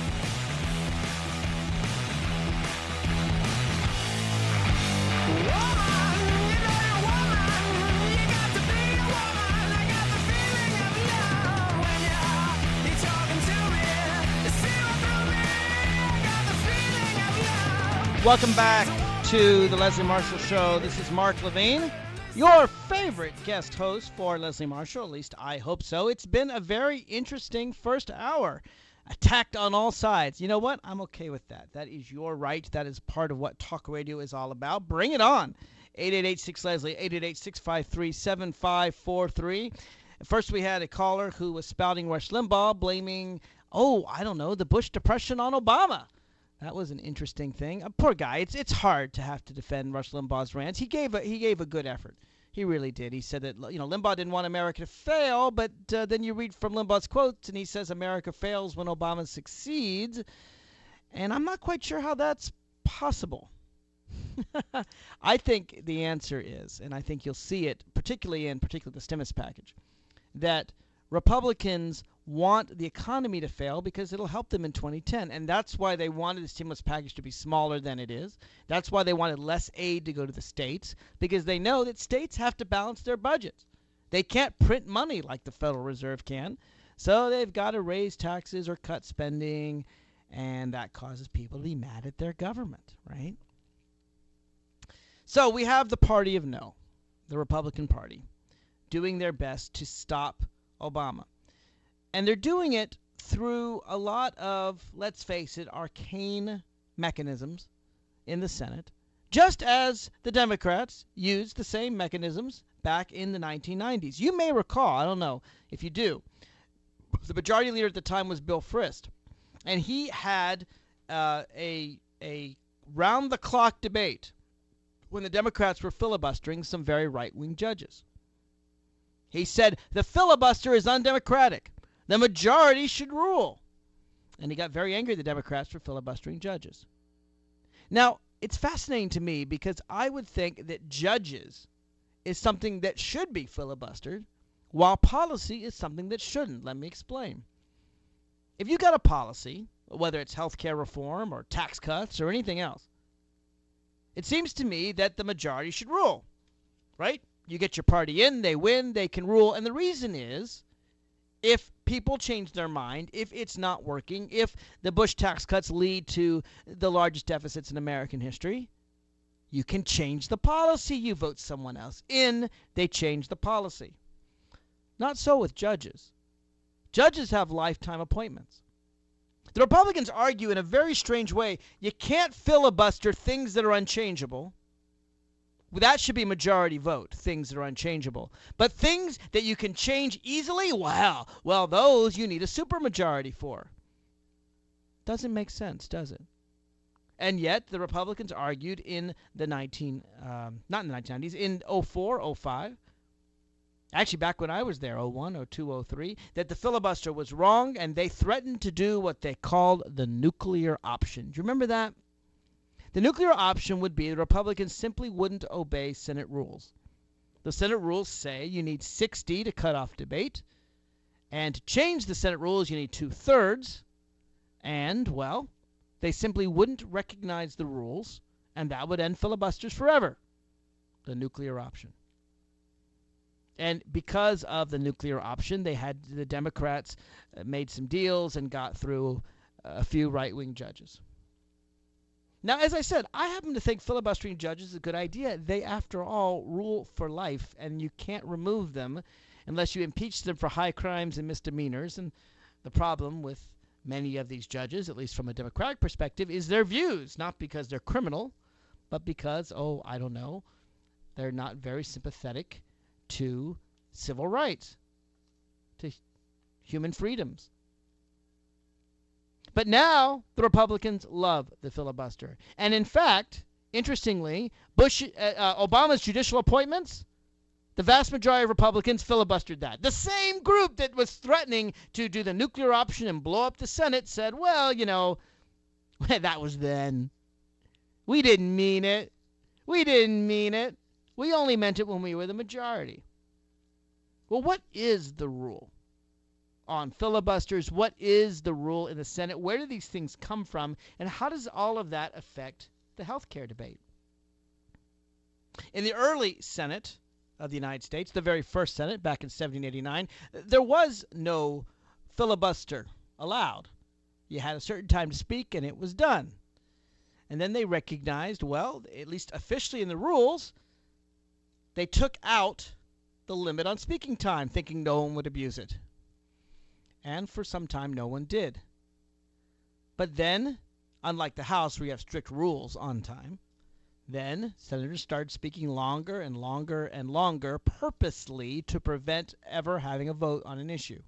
Welcome back to the Leslie Marshall Show. This is Mark Levine, your favorite guest host for Leslie Marshall. At least I hope so. It's been a very interesting first hour. Attacked on all sides. You know what? I'm okay with that. That is your right. That is part of what talk radio is all about. Bring it on. eight eight eight six Leslie, eight eight eight six five three seven five four three. First, we had a caller who was spouting Rush Limbaugh, blaming, oh, I don't know, the Bush Depression on Obama. That was an interesting thing. Uh, poor guy. It's it's hard to have to defend Rush Limbaugh's rants. He gave a he gave a good effort. He really did. He said that, you know, Limbaugh didn't want America to fail, but uh, then you read from Limbaugh's quotes, and he says America fails when Obama succeeds. And I'm not quite sure how that's possible. I think the answer is, and I think you'll see it, particularly in particularly the stimulus package, that Republicans want the economy to fail because it'll help them in twenty ten. And that's why they wanted the stimulus package to be smaller than it is. That's why they wanted less aid to go to the states, because they know that states have to balance their budgets. They can't print money like the Federal Reserve can. So they've got to raise taxes or cut spending, and that causes people to be mad at their government, right? So we have the party of no, the Republican Party, doing their best to stop Obama. And they're doing it through a lot of, let's face it, arcane mechanisms in the Senate, just as the Democrats used the same mechanisms back in the nineteen nineties. You may recall, I don't know if you do, the majority leader at the time was Bill Frist, and he had uh, a a round-the-clock debate when the Democrats were filibustering some very right-wing judges. He said, the filibuster is undemocratic. The majority should rule. And he got very angry at the Democrats for filibustering judges. Now, it's fascinating to me because I would think that judges is something that should be filibustered, while policy is something that shouldn't. Let me explain. If you got a policy, whether it's health care reform or tax cuts or anything else, it seems to me that the majority should rule, right? You get your party in, they win, they can rule. And the reason is, if people change their mind, if it's not working, if the Bush tax cuts lead to the largest deficits in American history, you can change the policy. You vote someone else in, they change the policy. Not so with judges. Judges have lifetime appointments. The Republicans argue in a very strange way, you can't filibuster things that are unchangeable. That should be majority vote, things that are unchangeable. But things that you can change easily, wow, well, those you need a supermajority for. Doesn't make sense, does it? And yet, the Republicans argued in the nineteen, um, not in the nineteen nineties, in oh four, oh five, actually back when I was there, oh one, oh two, oh three, that the filibuster was wrong, and they threatened to do what they called the nuclear option. Do you remember that? The nuclear option would be the Republicans simply wouldn't obey Senate rules. The Senate rules say you need sixty to cut off debate, and to change the Senate rules you need two-thirds, and, well, they simply wouldn't recognize the rules, and that would end filibusters forever. The nuclear option. And because of the nuclear option, they had the Democrats uh, made some deals and got through a few right-wing judges. Now, as I said, I happen to think filibustering judges is a good idea. They, after all, rule for life, and you can't remove them unless you impeach them for high crimes and misdemeanors. And the problem with many of these judges, at least from a Democratic perspective, is their views, not because they're criminal, but because, oh, I don't know, they're not very sympathetic to civil rights, to human freedoms. But now the Republicans love the filibuster. And in fact, interestingly, Bush, uh, uh, Obama's judicial appointments, the vast majority of Republicans filibustered that. The same group that was threatening to do the nuclear option and blow up the Senate said, well, you know, that was then. We didn't mean it. We didn't mean it. We only meant it when we were the majority. Well, what is the rule on filibusters? What is the rule in the Senate? Where do these things come from? And how does all of that affect the health care debate? In the early Senate of the United States, the very first Senate back in seventeen eighty-nine, there was no filibuster allowed. You had a certain time to speak and it was done. And then they recognized, well, at least officially in the rules, they took out the limit on speaking time, thinking no one would abuse it. And for some time, no one did. But then, unlike the House, where you have strict rules on time, Then senators started speaking longer and longer and longer, purposely to prevent ever having a vote on an issue.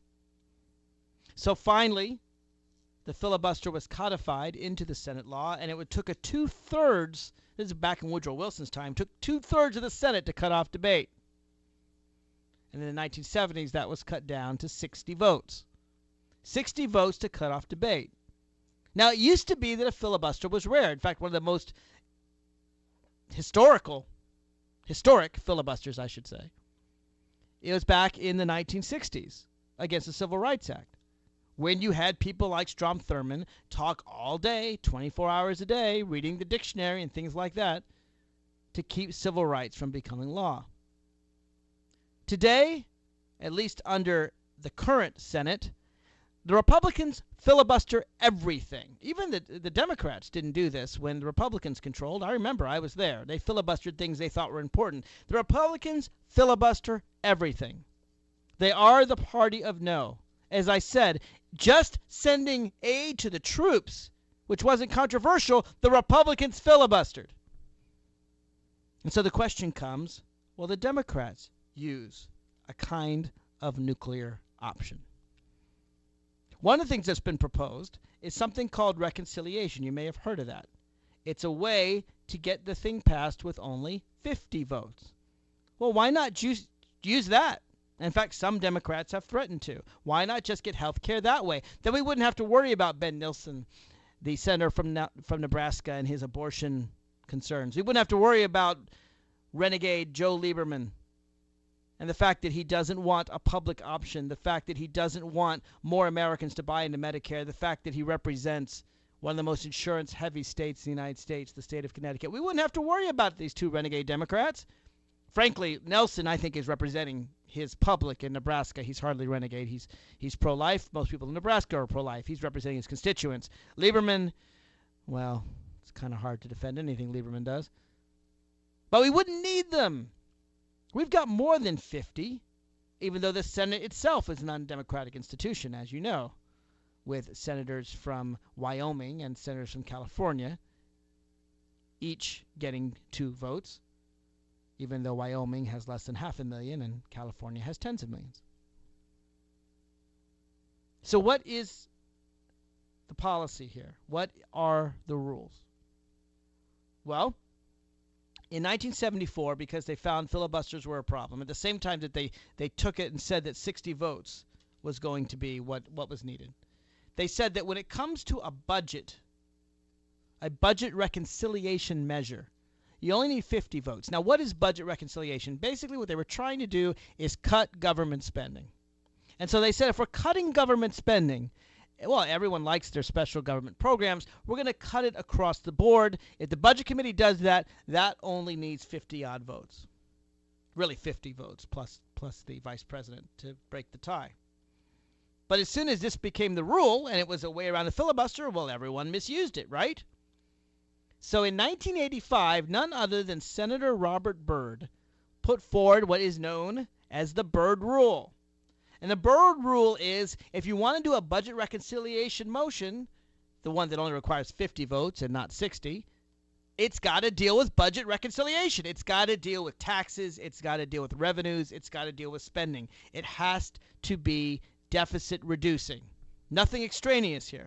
So finally, the filibuster was codified into the Senate law, and it took a two-thirds, this is back in Woodrow Wilson's time, took two-thirds of the Senate to cut off debate. And in the nineteen seventies, that was cut down to sixty votes. sixty votes to cut off debate. Now, it used to be that a filibuster was rare. In fact, one of the most historical, historic filibusters, I should say, it was back in the nineteen sixties against the Civil Rights Act, when you had people like Strom Thurmond talk all day, twenty-four hours a day, reading the dictionary and things like that, to keep civil rights from becoming law. Today, at least under the current Senate, the Republicans filibuster everything. Even the, the Democrats didn't do this when the Republicans controlled. I remember, I was there. They filibustered things they thought were important. The Republicans filibuster everything. They are the party of no. As I said, just sending aid to the troops, which wasn't controversial, the Republicans filibustered. And so the question comes, will the Democrats use a kind of nuclear option? One of the things that's been proposed is something called reconciliation. You may have heard of that. It's a way to get the thing passed with only fifty votes. Well, why not use, use that? In fact, some Democrats have threatened to. Why not just get health care that way? Then we wouldn't have to worry about Ben Nilsen, the senator from, from Nebraska, and his abortion concerns. We wouldn't have to worry about renegade Joe Lieberman and the fact that he doesn't want a public option, the fact that he doesn't want more Americans to buy into Medicare, the fact that he represents one of the most insurance-heavy states in the United States, the state of Connecticut. We wouldn't have to worry about these two renegade Democrats. Frankly, Nelson, I think, is representing his public in Nebraska. He's hardly renegade. He's he's pro-life. Most people in Nebraska are pro-life. He's representing his constituents. Lieberman, well, it's kind of hard to defend anything Lieberman does. But we wouldn't need them. We've got more than fifty, even though the Senate itself is an undemocratic institution, as you know, with senators from Wyoming and senators from California, each getting two votes, even though Wyoming has less than half a million and California has tens of millions. So what is the policy here? What are the rules? Well, in nineteen seventy-four, because they found filibusters were a problem, at the same time that they, they took it and said that sixty votes was going to be what, what was needed, they said that when it comes to a budget, a budget reconciliation measure, you only need fifty votes. Now, what is budget reconciliation? Basically, what they were trying to do is cut government spending. And so they said, if we're cutting government spending, well, everyone likes their special government programs. We're going to cut it across the board. If the Budget Committee does that, that only needs fifty-odd votes. Really fifty votes, plus plus the vice president to break the tie. But as soon as this became the rule, and it was a way around the filibuster, well, everyone misused it, right? So in nineteen eighty-five, none other than Senator Robert Byrd put forward what is known as the Byrd Rule. And the Byrd Rule is, if you want to do a budget reconciliation motion, the one that only requires fifty votes and not sixty, it's got to deal with budget reconciliation. It's got to deal with taxes. It's got to deal with revenues. It's got to deal with spending. It has to be deficit reducing. Nothing extraneous here.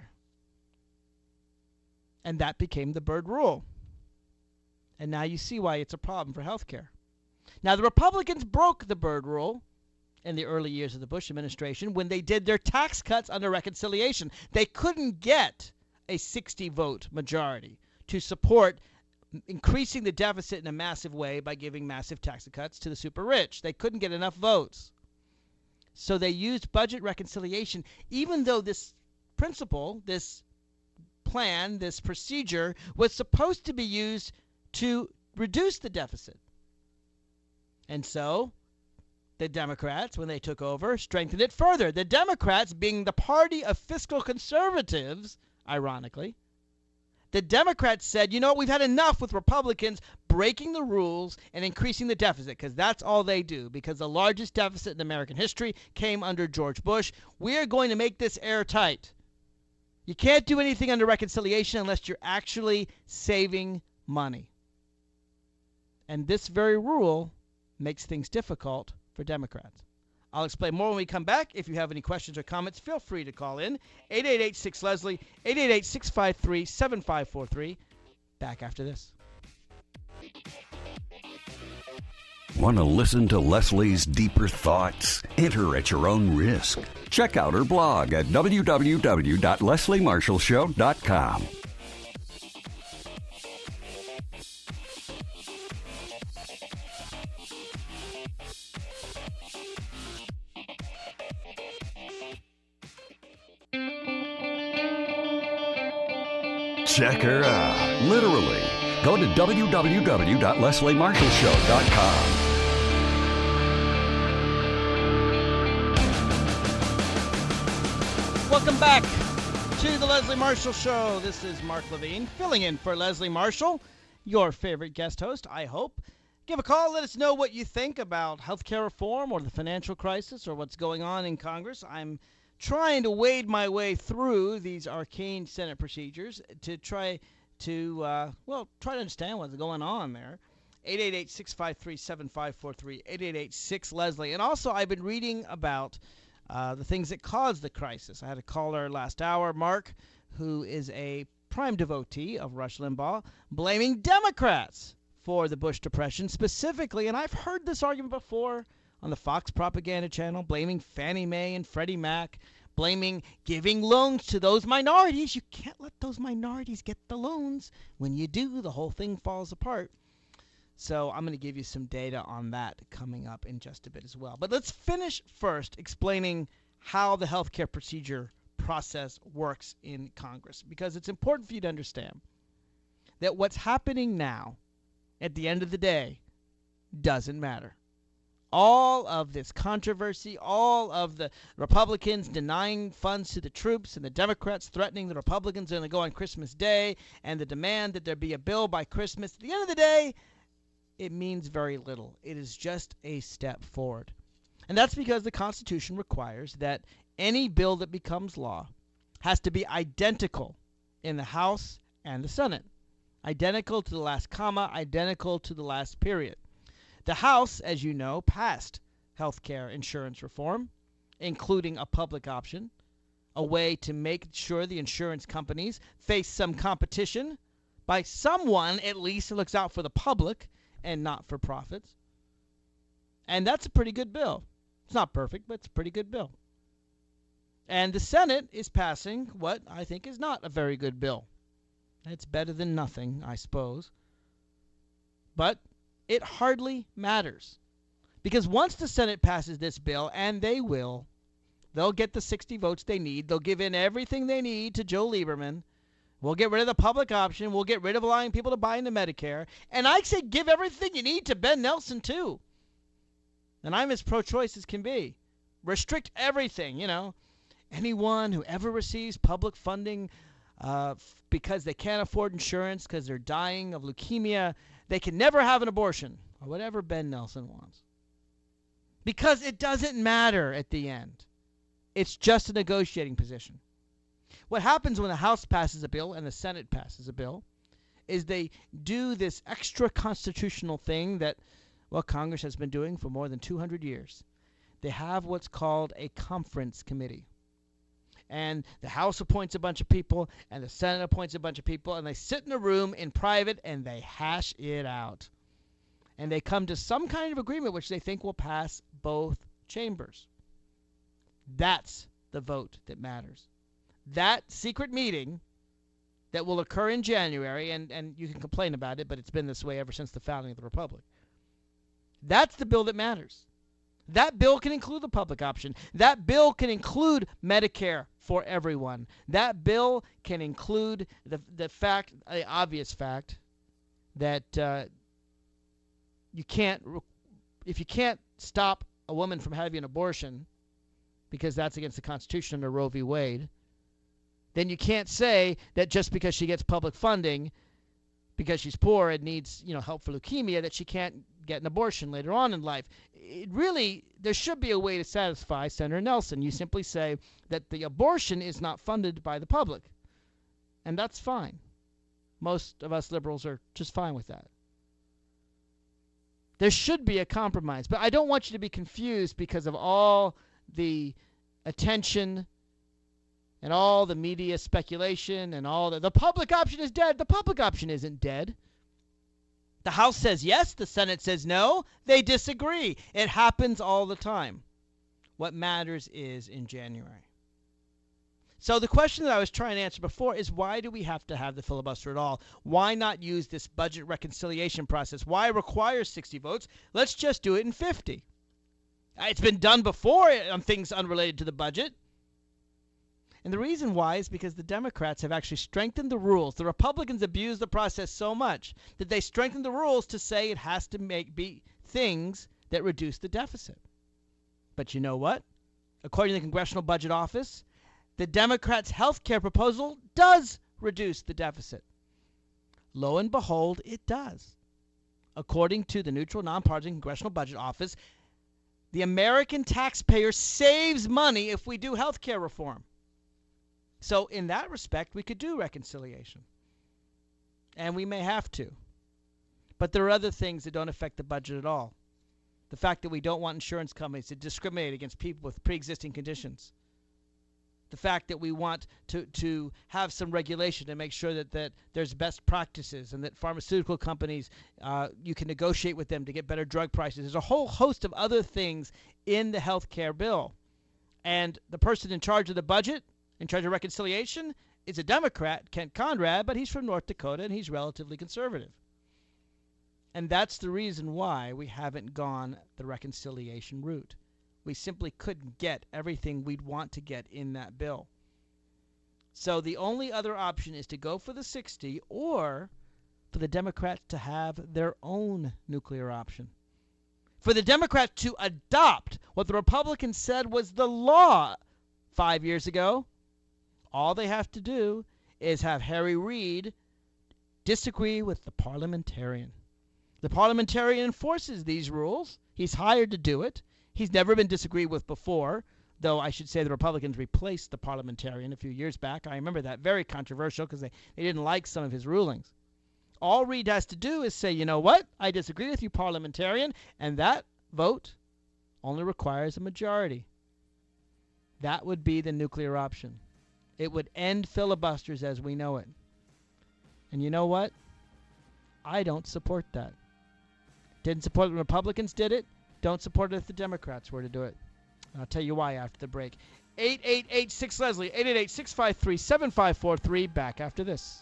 And that became the Byrd Rule. And now you see why it's a problem for health care. Now, the Republicans broke the Byrd Rule in the early years of the Bush administration when they did their tax cuts under reconciliation. They couldn't get a sixty-vote majority to support increasing the deficit in a massive way by giving massive tax cuts to the super rich. They couldn't get enough votes. So they used budget reconciliation, even though this principle, this plan, this procedure was supposed to be used to reduce the deficit. And so the Democrats, when they took over, strengthened it further. The Democrats, being the party of fiscal conservatives, ironically, the Democrats said, you know what, we've had enough with Republicans breaking the rules and increasing the deficit, because that's all they do, because the largest deficit in American history came under George Bush. We're going to make this airtight. You can't do anything under reconciliation unless you're actually saving money. And this very rule makes things difficult for Democrats. I'll explain more when we come back. If you have any questions or comments, feel free to call in. eight eight eight six Leslie, eight eight eight six five three seven five four three. Back after this. Want to listen to Leslie's deeper thoughts? Enter at your own risk. Check out her blog at w w w dot leslie marshall show dot com. Check her out, literally. Go to w w w dot leslie marshall show dot com. Welcome back to the Leslie Marshall Show. This is Mark Levine, filling in for Leslie Marshall, your favorite guest host, I hope. Give a call. Let us know what you think about healthcare reform or the financial crisis or what's going on in Congress. I'm trying to wade my way through these arcane Senate procedures to try to, uh, well, try to understand what's going on there. eight eight eight six five three seven five four three, eight eight eight six Leslie. And also, I've been reading about uh, the things that caused the crisis. I had a caller last hour, Mark, who is a prime devotee of Rush Limbaugh, blaming Democrats for the Bush Depression specifically. And I've heard this argument before on the Fox propaganda channel, blaming Fannie Mae and Freddie Mac, blaming giving loans to those minorities. You can't let those minorities get the loans. When you do, the whole thing falls apart. So I'm going to give you some data on that coming up in just a bit as well. But let's finish first explaining how the healthcare procedure process works in Congress, because it's important for you to understand that what's happening now, at the end of the day, doesn't matter. All of this controversy, all of the Republicans denying funds to the troops and the Democrats threatening the Republicans are going to go on Christmas Day, and the demand that there be a bill by Christmas, at the end of the day, it means very little. It is just a step forward. And that's because the Constitution requires that any bill that becomes law has to be identical in the House and the Senate. Identical to the last comma, identical to the last period. The House, as you know, passed health care insurance reform, including a public option, a way to make sure the insurance companies face some competition by someone, at least, who looks out for the public and not for profits. And that's a pretty good bill. It's not perfect, but it's a pretty good bill. And the Senate is passing what I think is not a very good bill. It's better than nothing, I suppose. But it hardly matters. Because once the Senate passes this bill, and they will, they'll get the sixty votes they need. They'll give in everything they need to Joe Lieberman. We'll get rid of the public option. We'll get rid of allowing people to buy into Medicare. And I say give everything you need to Ben Nelson, too. And I'm as pro-choice as can be. Restrict everything, you know. Anyone who ever receives public funding uh, f- because they can't afford insurance, because they're dying of leukemia, they can never have an abortion, or whatever Ben Nelson wants. Because it doesn't matter at the end. It's just a negotiating position. What happens when the House passes a bill and the Senate passes a bill is they do this extra constitutional thing that, well, Congress has been doing for more than two hundred years. They have what's called a conference committee. And the House appoints a bunch of people, and the Senate appoints a bunch of people, and they sit in a room in private, and they hash it out. And they come to some kind of agreement which they think will pass both chambers. That's the vote that matters. That secret meeting that will occur in January, and, and you can complain about it, but it's been this way ever since the founding of the Republic. That's the bill that matters. That bill can include the public option. That bill can include Medicare for everyone. That bill can include the the fact, the obvious fact, that uh, you can't, if you can't stop a woman from having an abortion, because that's against the Constitution under Roe v. Wade, then you can't say that just because she gets public funding, because she's poor and needs, you know, help for leukemia, that she can't get an abortion later on in life. It really, there should be a way to satisfy Senator Nelson. You simply say that the abortion is not funded by the public. And that's fine. Most of us liberals are just fine with that. There should be a compromise, but I don't want you to be confused because of all the attention and all the media speculation and all the... The public option is dead. The public option isn't dead. The House says yes. The Senate says no. They disagree. It happens all the time. What matters is in January. So the question that I was trying to answer before is, why do we have to have the filibuster at all? Why not use this budget reconciliation process? Why require sixty votes? Let's just do it in fifty. It's been done before on things unrelated to the budget. And the reason why is because the Democrats have actually strengthened the rules. The Republicans abuse the process so much that they strengthened the rules to say it has to make be things that reduce the deficit. But you know what? According to the Congressional Budget Office, the Democrats' health care proposal does reduce the deficit. Lo and behold, it does. According to the neutral, nonpartisan Congressional Budget Office, the American taxpayer saves money if we do health care reform. So in that respect, we could do reconciliation. And we may have to. But there are other things that don't affect the budget at all. The fact that we don't want insurance companies to discriminate against people with pre-existing conditions. The fact that we want to, to have some regulation to make sure that, that there's best practices and that pharmaceutical companies, uh, you can negotiate with them to get better drug prices. There's a whole host of other things in the health care bill. And the person in charge of the budget, in charge of reconciliation, is a Democrat, Kent Conrad, but he's from North Dakota and he's relatively conservative. And that's the reason why we haven't gone the reconciliation route. We simply couldn't get everything we'd want to get in that bill. So the only other option is to go for the sixty, or for the Democrats to have their own nuclear option. For the Democrats to adopt what the Republicans said was the law five years ago. All they have to do is have Harry Reid disagree with the parliamentarian. The parliamentarian enforces these rules. He's hired to do it. He's never been disagreed with before, though I should say the Republicans replaced the parliamentarian a few years back. I remember that. Very controversial because they, they didn't like some of his rulings. All Reid has to do is say, you know what? I disagree with you, parliamentarian, and that vote only requires a majority. That would be the nuclear option. It would end filibusters as we know it. And you know what? I don't support that. Didn't support it when Republicans did it. Don't support it if the Democrats were to do it. I'll tell you why after the break. eight eight eight six Leslie, eight eight eight, six five three, seven five four three. Back after this.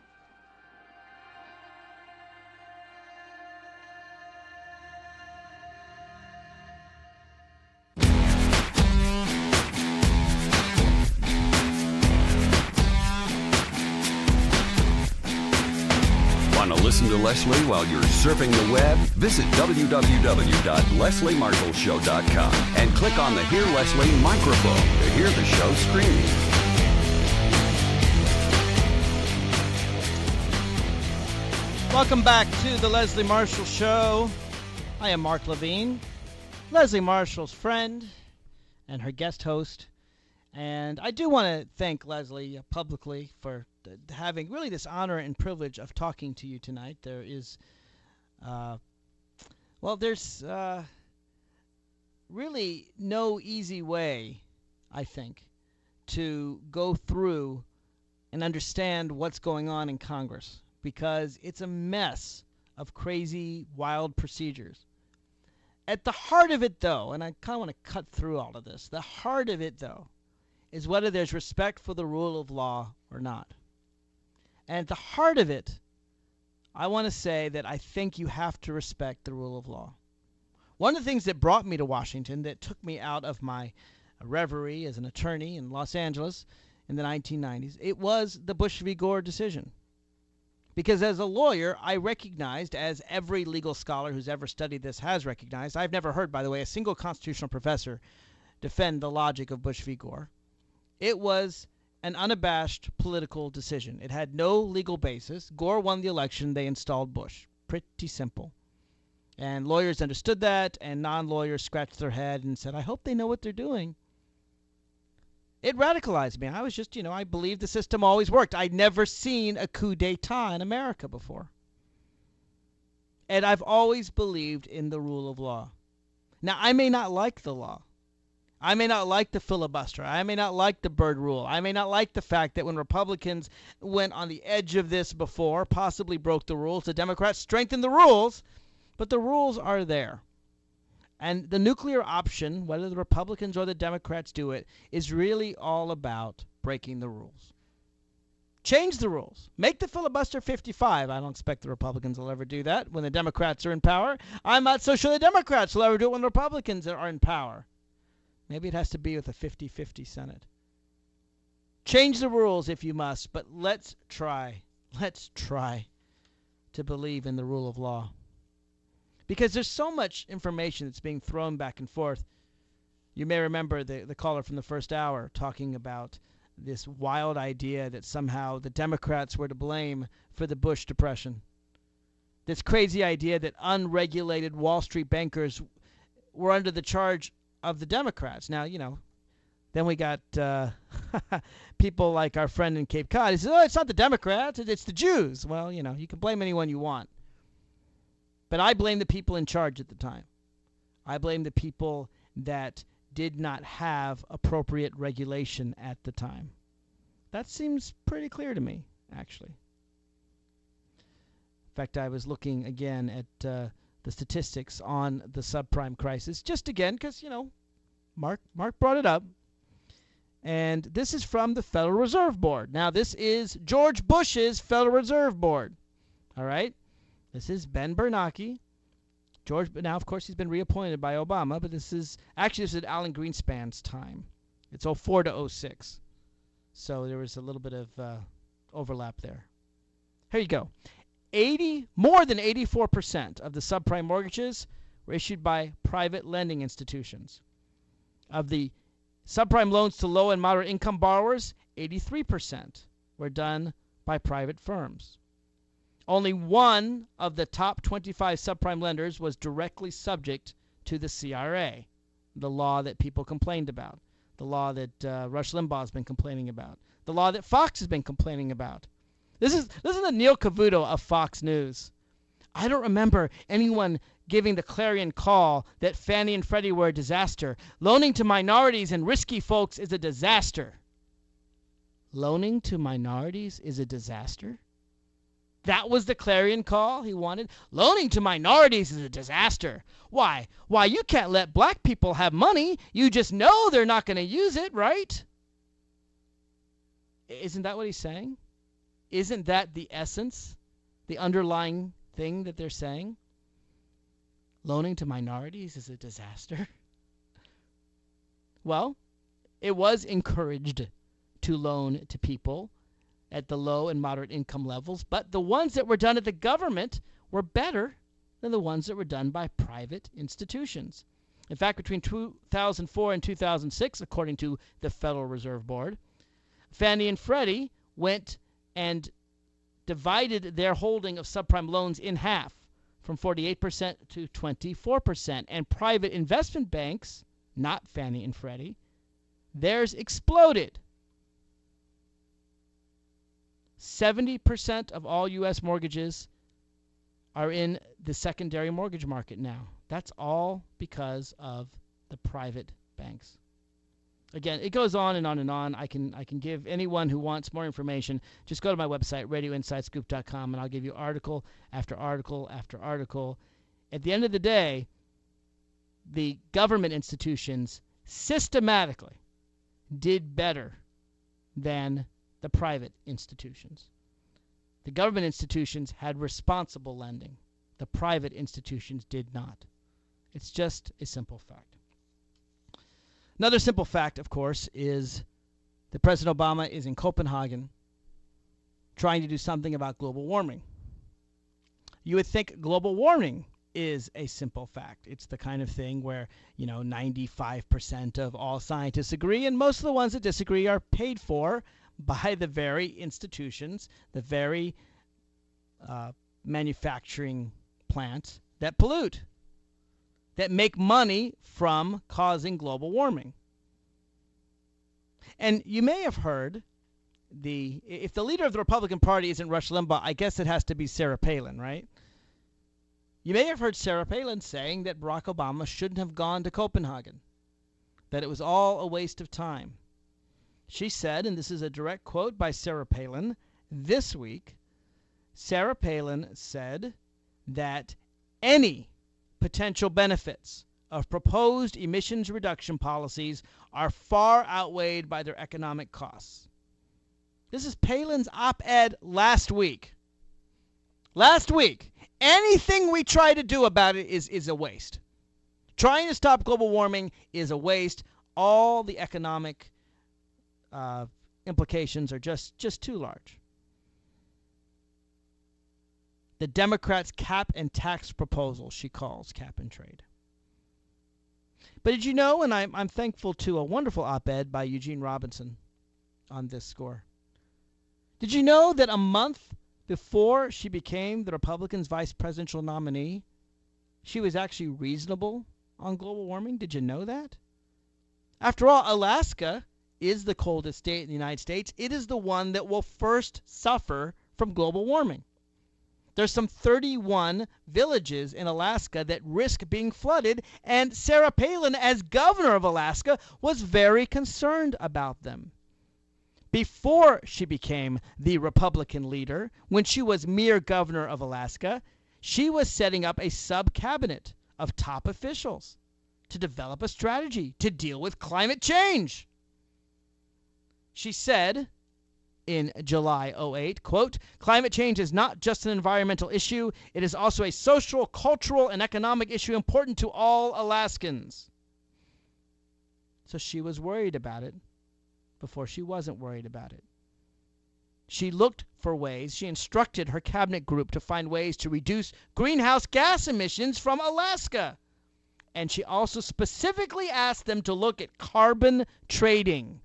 Want to listen to Leslie while you're surfing the web? Visit w w w dot leslie marshall show dot com and click on the Hear Leslie microphone to hear the show streaming. Welcome back to the Leslie Marshall Show. I am Mark Levine, Leslie Marshall's friend and her guest host. And I do want to thank Leslie publicly for having really this honor and privilege of talking to you tonight. There is, uh, well, there's uh, really no easy way, I think, to go through and understand what's going on in Congress, because it's a mess of crazy, wild procedures. At the heart of it, though, and I kind of want to cut through all of this, the heart of it, though, is whether there's respect for the rule of law or not. And at the heart of it, I want to say that I think you have to respect the rule of law. One of the things that brought me to Washington, that took me out of my reverie as an attorney in Los Angeles in the nineteen nineties, it was the Bush v. Gore decision. Because as a lawyer, I recognized, as every legal scholar who's ever studied this has recognized, I've never heard, by the way, a single constitutional professor defend the logic of Bush v. Gore. It was an unabashed political decision. It had no legal basis. Gore won the election. They installed Bush. Pretty simple. And lawyers understood that, and non-lawyers scratched their head and said, I hope they know what they're doing. It radicalized me. I was just, you know, I believed the system always worked. I'd never seen a coup d'etat in America before. And I've always believed in the rule of law. Now, I may not like the law. I may not like the filibuster. I may not like the Byrd rule. I may not like the fact that when Republicans went on the edge of this before, possibly broke the rules, the Democrats strengthened the rules, but the rules are there. And the nuclear option, whether the Republicans or the Democrats do it, is really all about breaking the rules. Change the rules. Make the filibuster fifty-five. I don't expect the Republicans will ever do that when the Democrats are in power. I'm not so sure the Democrats will ever do it when the Republicans are in power. Maybe it has to be with a fifty-fifty Senate. Change the rules if you must, but let's try, let's try to believe in the rule of law. Because there's so much information that's being thrown back and forth. You may remember the, the caller from the first hour talking about this wild idea that somehow the Democrats were to blame for the Bush Depression. This crazy idea that unregulated Wall Street bankers were under the charge of the Democrats. Now, you know, then we got uh, people like our friend in Cape Cod. He says, oh, it's not the Democrats, it's the Jews. Well, you know, you can blame anyone you want. But I blame the people in charge at the time. I blame the people that did not have appropriate regulation at the time. That seems pretty clear to me, actually. In fact, I was looking again at uh, the statistics on the subprime crisis, just again, because, you know, Mark Mark brought it up. And this is from the Federal Reserve Board. Now, this is George Bush's Federal Reserve Board. All right? This is Ben Bernanke. George, now, of course, he's been reappointed by Obama, but this is, actually, this is Alan Greenspan's time. It's oh four to oh six. So there was a little bit of uh, overlap there. Here you go. eighty, more than eighty-four percent of the subprime mortgages were issued by private lending institutions. Of the subprime loans to low and moderate income borrowers, eighty-three percent were done by private firms. Only one of the top twenty-five subprime lenders was directly subject to the C R A, the law that people complained about, the law that uh, Rush Limbaugh has been complaining about, the law that Fox has been complaining about. This is this is the Neil Cavuto of Fox News. I don't remember anyone giving the clarion call that Fannie and Freddie were a disaster. Loaning to minorities and risky folks is a disaster. Loaning to minorities is a disaster? That was the clarion call he wanted? Loaning to minorities is a disaster. Why? Why, you can't let black people have money. You just know they're not going to use it, right? Isn't that what he's saying? Isn't that the essence, the underlying thing that they're saying? Loaning to minorities is a disaster. Well, it was encouraged to loan to people at the low and moderate income levels, but the ones that were done at the government were better than the ones that were done by private institutions. In fact, between two thousand four and two thousand six, according to the Federal Reserve Board, Fannie and Freddie went and divided their holding of subprime loans in half, from forty-eight percent to twenty-four percent. And private investment banks, not Fannie and Freddie, theirs exploded. seventy percent of all U S mortgages are in the secondary mortgage market now. That's all because of the private banks. Again, it goes on and on and on. I can I can give anyone who wants more information, just go to my website, radio inside scoop dot com, and I'll give you article after article after article. At the end of the day, the government institutions systematically did better than the private institutions. The government institutions had responsible lending. The private institutions did not. It's just a simple fact. Another simple fact, of course, is that President Obama is in Copenhagen trying to do something about global warming. You would think global warming is a simple fact. It's the kind of thing where, you know, ninety-five percent of all scientists agree, and most of the ones that disagree are paid for by the very institutions, the very uh, manufacturing plants that pollute, that make money from causing global warming. And you may have heard, the if the leader of the Republican Party isn't Rush Limbaugh, I guess it has to be Sarah Palin, right? You may have heard Sarah Palin saying that Barack Obama shouldn't have gone to Copenhagen, that it was all a waste of time. She said, and this is a direct quote by Sarah Palin, this week, Sarah Palin said that any potential benefits of proposed emissions reduction policies are far outweighed by their economic costs. This is Palin's op-ed last week. Last week. Anything we try to do about it is, is a waste. Trying to stop global warming is a waste. All the economic uh, implications are just, just too large. The Democrats' cap and tax proposal, she calls cap and trade. But did you know, and I'm, I'm thankful to a wonderful op-ed by Eugene Robinson on this score. Did you know that a month before she became the Republicans' vice presidential nominee, she was actually reasonable on global warming? Did you know that? After all, Alaska is the coldest state in the United States. It is the one that will first suffer from global warming. There's some thirty-one villages in Alaska that risk being flooded, and Sarah Palin, as governor of Alaska, was very concerned about them. Before she became the Republican leader, when she was mere governor of Alaska, she was setting up a sub-cabinet of top officials to develop a strategy to deal with climate change. She said in July oh eight, quote, "Climate change is not just an environmental issue, it is also a social, cultural, and economic issue important to all Alaskans." So she was worried about it before she wasn't worried about it. She looked for ways, she instructed her cabinet group to find ways to reduce greenhouse gas emissions from Alaska. And she also specifically asked them to look at carbon trading.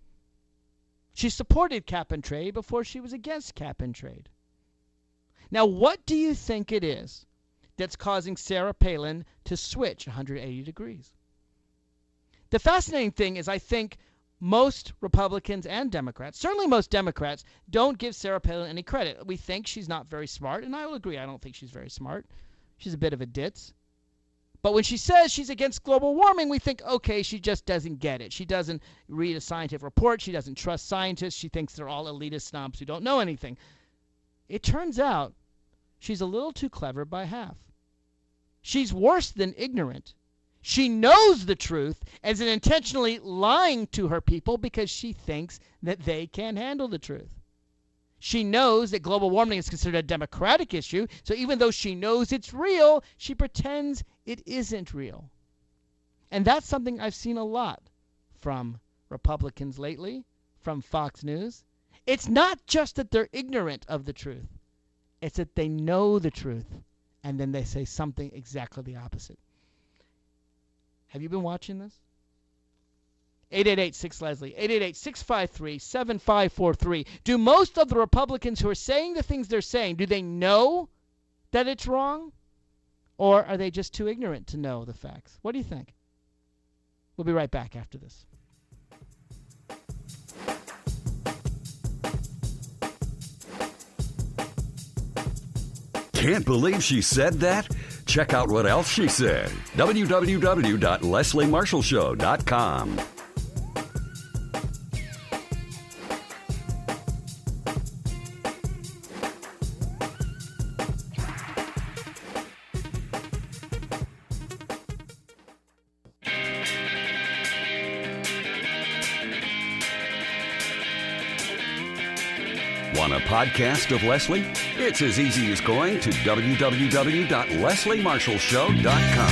She supported cap and trade before she was against cap and trade. Now, what do you think it is that's causing Sarah Palin to switch one hundred eighty degrees? The fascinating thing is I think most Republicans and Democrats, certainly most Democrats, don't give Sarah Palin any credit. We think she's not very smart, and I will agree, I don't think she's very smart. She's a bit of a ditz. But when she says she's against global warming, we think, okay, she just doesn't get it. She doesn't read a scientific report. She doesn't trust scientists. She thinks they're all elitist snobs who don't know anything. It turns out she's a little too clever by half. She's worse than ignorant. She knows the truth and is intentionally lying to her people because she thinks that they can't handle the truth. She knows that global warming is considered a democratic issue, so even though she knows it's real, she pretends it isn't real. And that's something I've seen a lot from Republicans lately, from Fox News. It's not just that they're ignorant of the truth. It's that they know the truth, and then they say something exactly the opposite. Have you been watching this? eight eight eight six Leslie, eight eight eight six five three seven five four three. Do most of the Republicans who are saying the things they're saying, do they know that it's wrong? Or are they just too ignorant to know the facts? What do you think? We'll be right back after this. Can't believe she said that? Check out what else she said. w w w dot leslie marshall show dot com. Want a podcast of Leslie? It's as easy as going to w w w dot leslie marshall show dot com.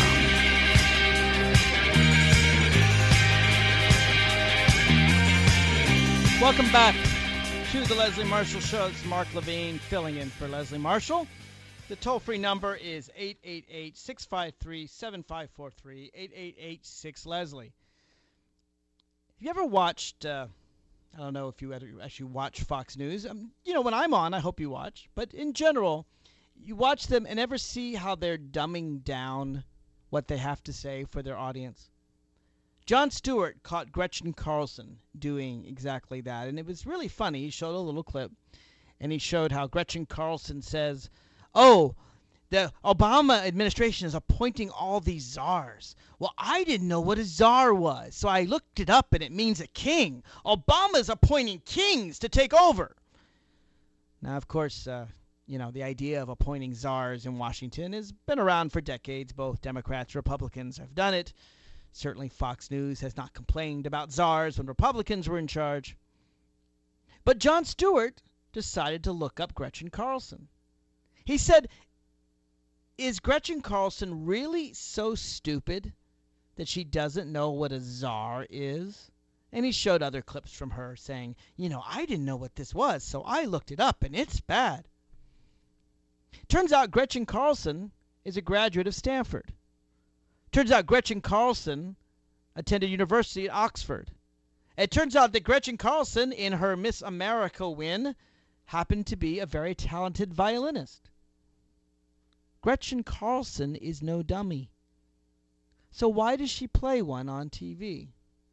Welcome back to the Leslie Marshall Show. It's Mark Levine filling in for Leslie Marshall. The toll-free number is eight eight eight six five three seven five four three, eight eight eight six Leslie. Have you ever watched... Uh, I don't know if you actually watch Fox News. Um, you know, when I'm on, I hope you watch. But in general, you watch them and ever see how they're dumbing down what they have to say for their audience. Jon Stewart caught Gretchen Carlson doing exactly that. And it was really funny. He showed a little clip. And he showed how Gretchen Carlson says, oh, The Obama administration is appointing all these czars. Well, I didn't know what a czar was, so I looked it up, and it means a king. Obama's appointing kings to take over. Now, of course, uh, you know, the idea of appointing czars in Washington has been around for decades. Both Democrats and Republicans have done it. Certainly Fox News has not complained about czars when Republicans were in charge. But Jon Stewart decided to look up Gretchen Carlson. He said, is Gretchen Carlson really so stupid that she doesn't know what a czar is? And he showed other clips from her saying, you know, I didn't know what this was, so I looked it up, and it's bad. Turns out Gretchen Carlson is a graduate of Stanford. Turns out Gretchen Carlson attended university at Oxford. It turns out that Gretchen Carlson, in her Miss America win, happened to be a very talented violinist. Gretchen Carlson is no dummy. So why does she play one on T V?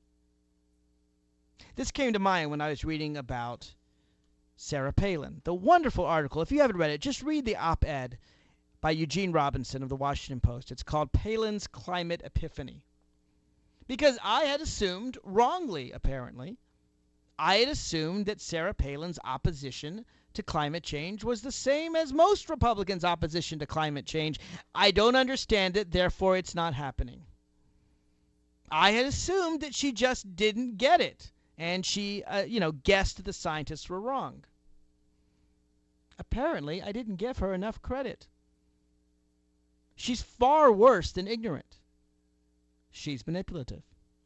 This came to mind when I was reading about Sarah Palin. The wonderful article, if you haven't read it, just read the op-ed by Eugene Robinson of the Washington Post. It's called Palin's Climate Epiphany. Because I had assumed, wrongly apparently, I had assumed that Sarah Palin's opposition to climate change was the same as most Republicans' opposition to climate change. I don't understand it, therefore it's not happening. I had assumed that she just didn't get it, and she, uh, you know, guessed that the scientists were wrong. Apparently, I didn't give her enough credit. She's far worse than ignorant. She's manipulative.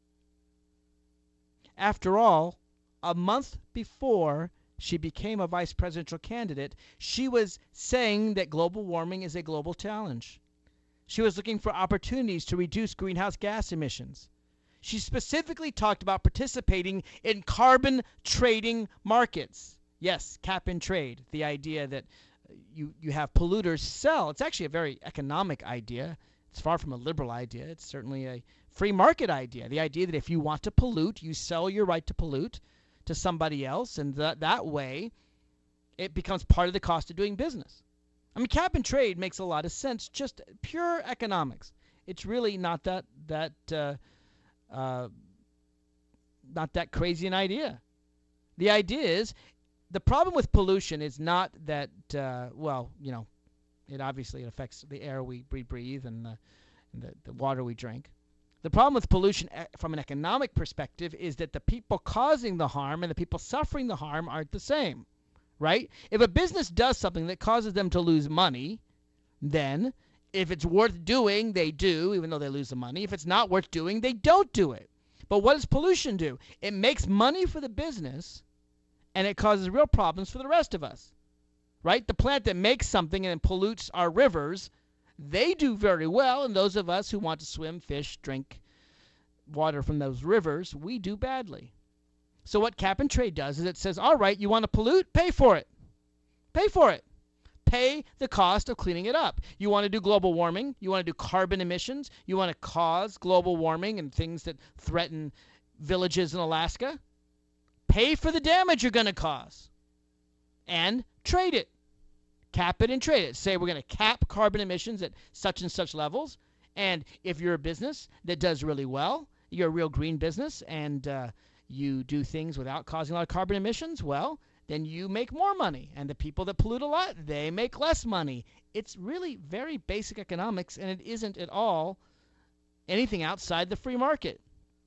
After all, a month before she became a vice presidential candidate, she was saying that global warming is a global challenge. She was looking for opportunities to reduce greenhouse gas emissions. She specifically talked about participating in carbon trading markets. Yes, cap and trade, the idea that you, you have polluters sell. It's actually a very economic idea. It's far from a liberal idea. It's certainly a free market idea. The idea that if you want to pollute, you sell your right to pollute to somebody else, and that that way it becomes part of the cost of doing business. I mean, cap and trade makes a lot of sense, just pure economics. It's really not that that uh, uh, not that crazy an idea. The idea is, the problem with pollution is not that, uh, well, you know, it obviously affects the air we breathe and the, and the, the water we drink. The problem with pollution from an economic perspective is that the people causing the harm and the people suffering the harm aren't the same, right? If a business does something that causes them to lose money, then if it's worth doing, they do, even though they lose the money. If it's not worth doing, they don't do it. But what does pollution do? It makes money for the business, and it causes real problems for the rest of us, right? The plant that makes something and pollutes our rivers, they do very well, and those of us who want to swim, fish, drink water from those rivers, we do badly. So what cap and trade does is it says, all right, you want to pollute? Pay for it. Pay for it. Pay the cost of cleaning it up. You want to do global warming? You want to do carbon emissions? You want to cause global warming and things that threaten villages in Alaska? Pay for the damage you're going to cause and trade it. Cap it and trade it. Say we're going to cap carbon emissions at such and such levels. And if you're a business that does really well, you're a real green business, and uh, you do things without causing a lot of carbon emissions, well, then you make more money. And the people that pollute a lot, they make less money. It's really very basic economics, and it isn't at all anything outside the free market.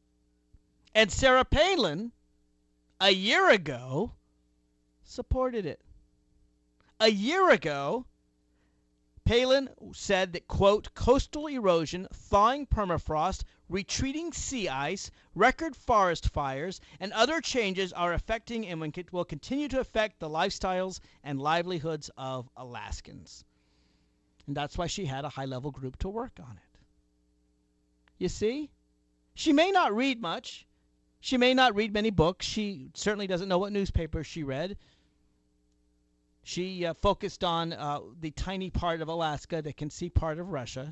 And Sarah Palin, a year ago, supported it. A year ago, Palin said that, quote, coastal erosion, thawing permafrost, retreating sea ice, record forest fires, and other changes are affecting and will continue to affect the lifestyles and livelihoods of Alaskans. And that's why she had a high-level group to work on it. You see? She may not read much. She may not read many books. She certainly doesn't know what newspapers she read. She uh, focused on uh, the tiny part of Alaska that can see part of Russia.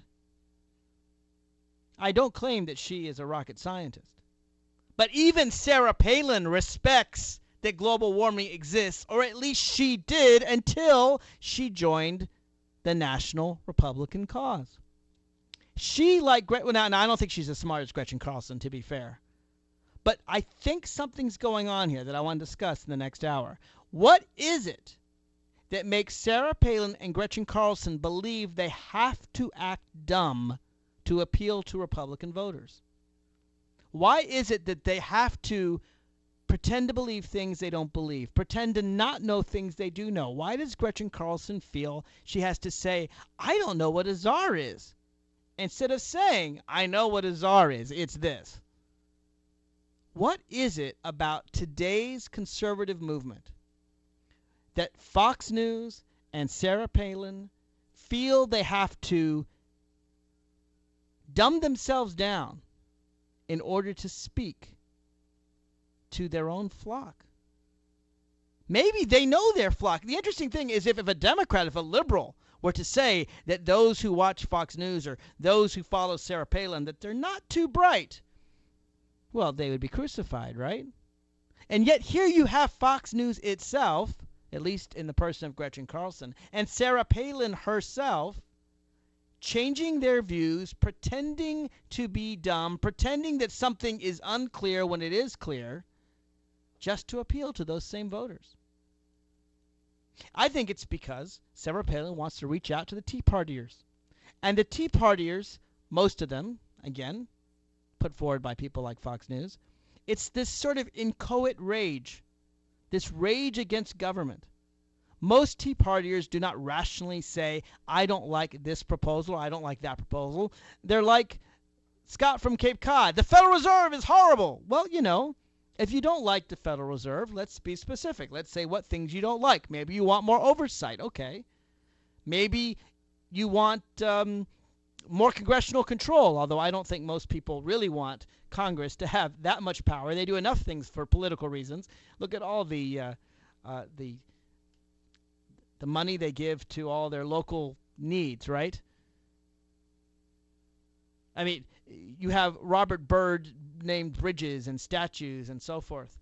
I don't claim that she is a rocket scientist. But even Sarah Palin respects that global warming exists, or at least she did until she joined the national Republican cause. She, like Gretchen, well, now, now I don't think she's as smart as Gretchen Carlson, to be fair. But I think something's going on here that I want to discuss in the next hour. What is it that makes Sarah Palin and Gretchen Carlson believe they have to act dumb to appeal to Republican voters? Why is it that they have to pretend to believe things they don't believe, pretend to not know things they do know? Why does Gretchen Carlson feel she has to say, I don't know what a czar is, instead of saying, I know what a czar is, it's this? What is it about today's conservative movement that Fox News and Sarah Palin feel they have to dumb themselves down in order to speak to their own flock? Maybe they know their flock. The interesting thing is if, if a Democrat, if a liberal were to say that those who watch Fox News or those who follow Sarah Palin, that they're not too bright, well, they would be crucified, right? And yet here you have Fox News itself, at least in the person of Gretchen Carlson, and Sarah Palin herself, changing their views, pretending to be dumb, pretending that something is unclear when it is clear, just to appeal to those same voters. I think it's because Sarah Palin wants to reach out to the Tea Partiers. And the Tea Partiers, most of them, again, put forward by people like Fox News, it's this sort of inchoate rage, this rage against government. Most Tea Partiers do not rationally say, I don't like this proposal, I don't like that proposal. They're like Scott from Cape Cod, the Federal Reserve is horrible. Well, you know, if you don't like the Federal Reserve, let's be specific. Let's say what things you don't like. Maybe you want more oversight. Okay. Maybe you want um, more congressional control, although I don't think most people really want Congress to have that much power. They do enough things for political reasons. Look at all the uh, uh, the the money they give to all their local needs, right? I mean, you have Robert Byrd named bridges and statues and so forth.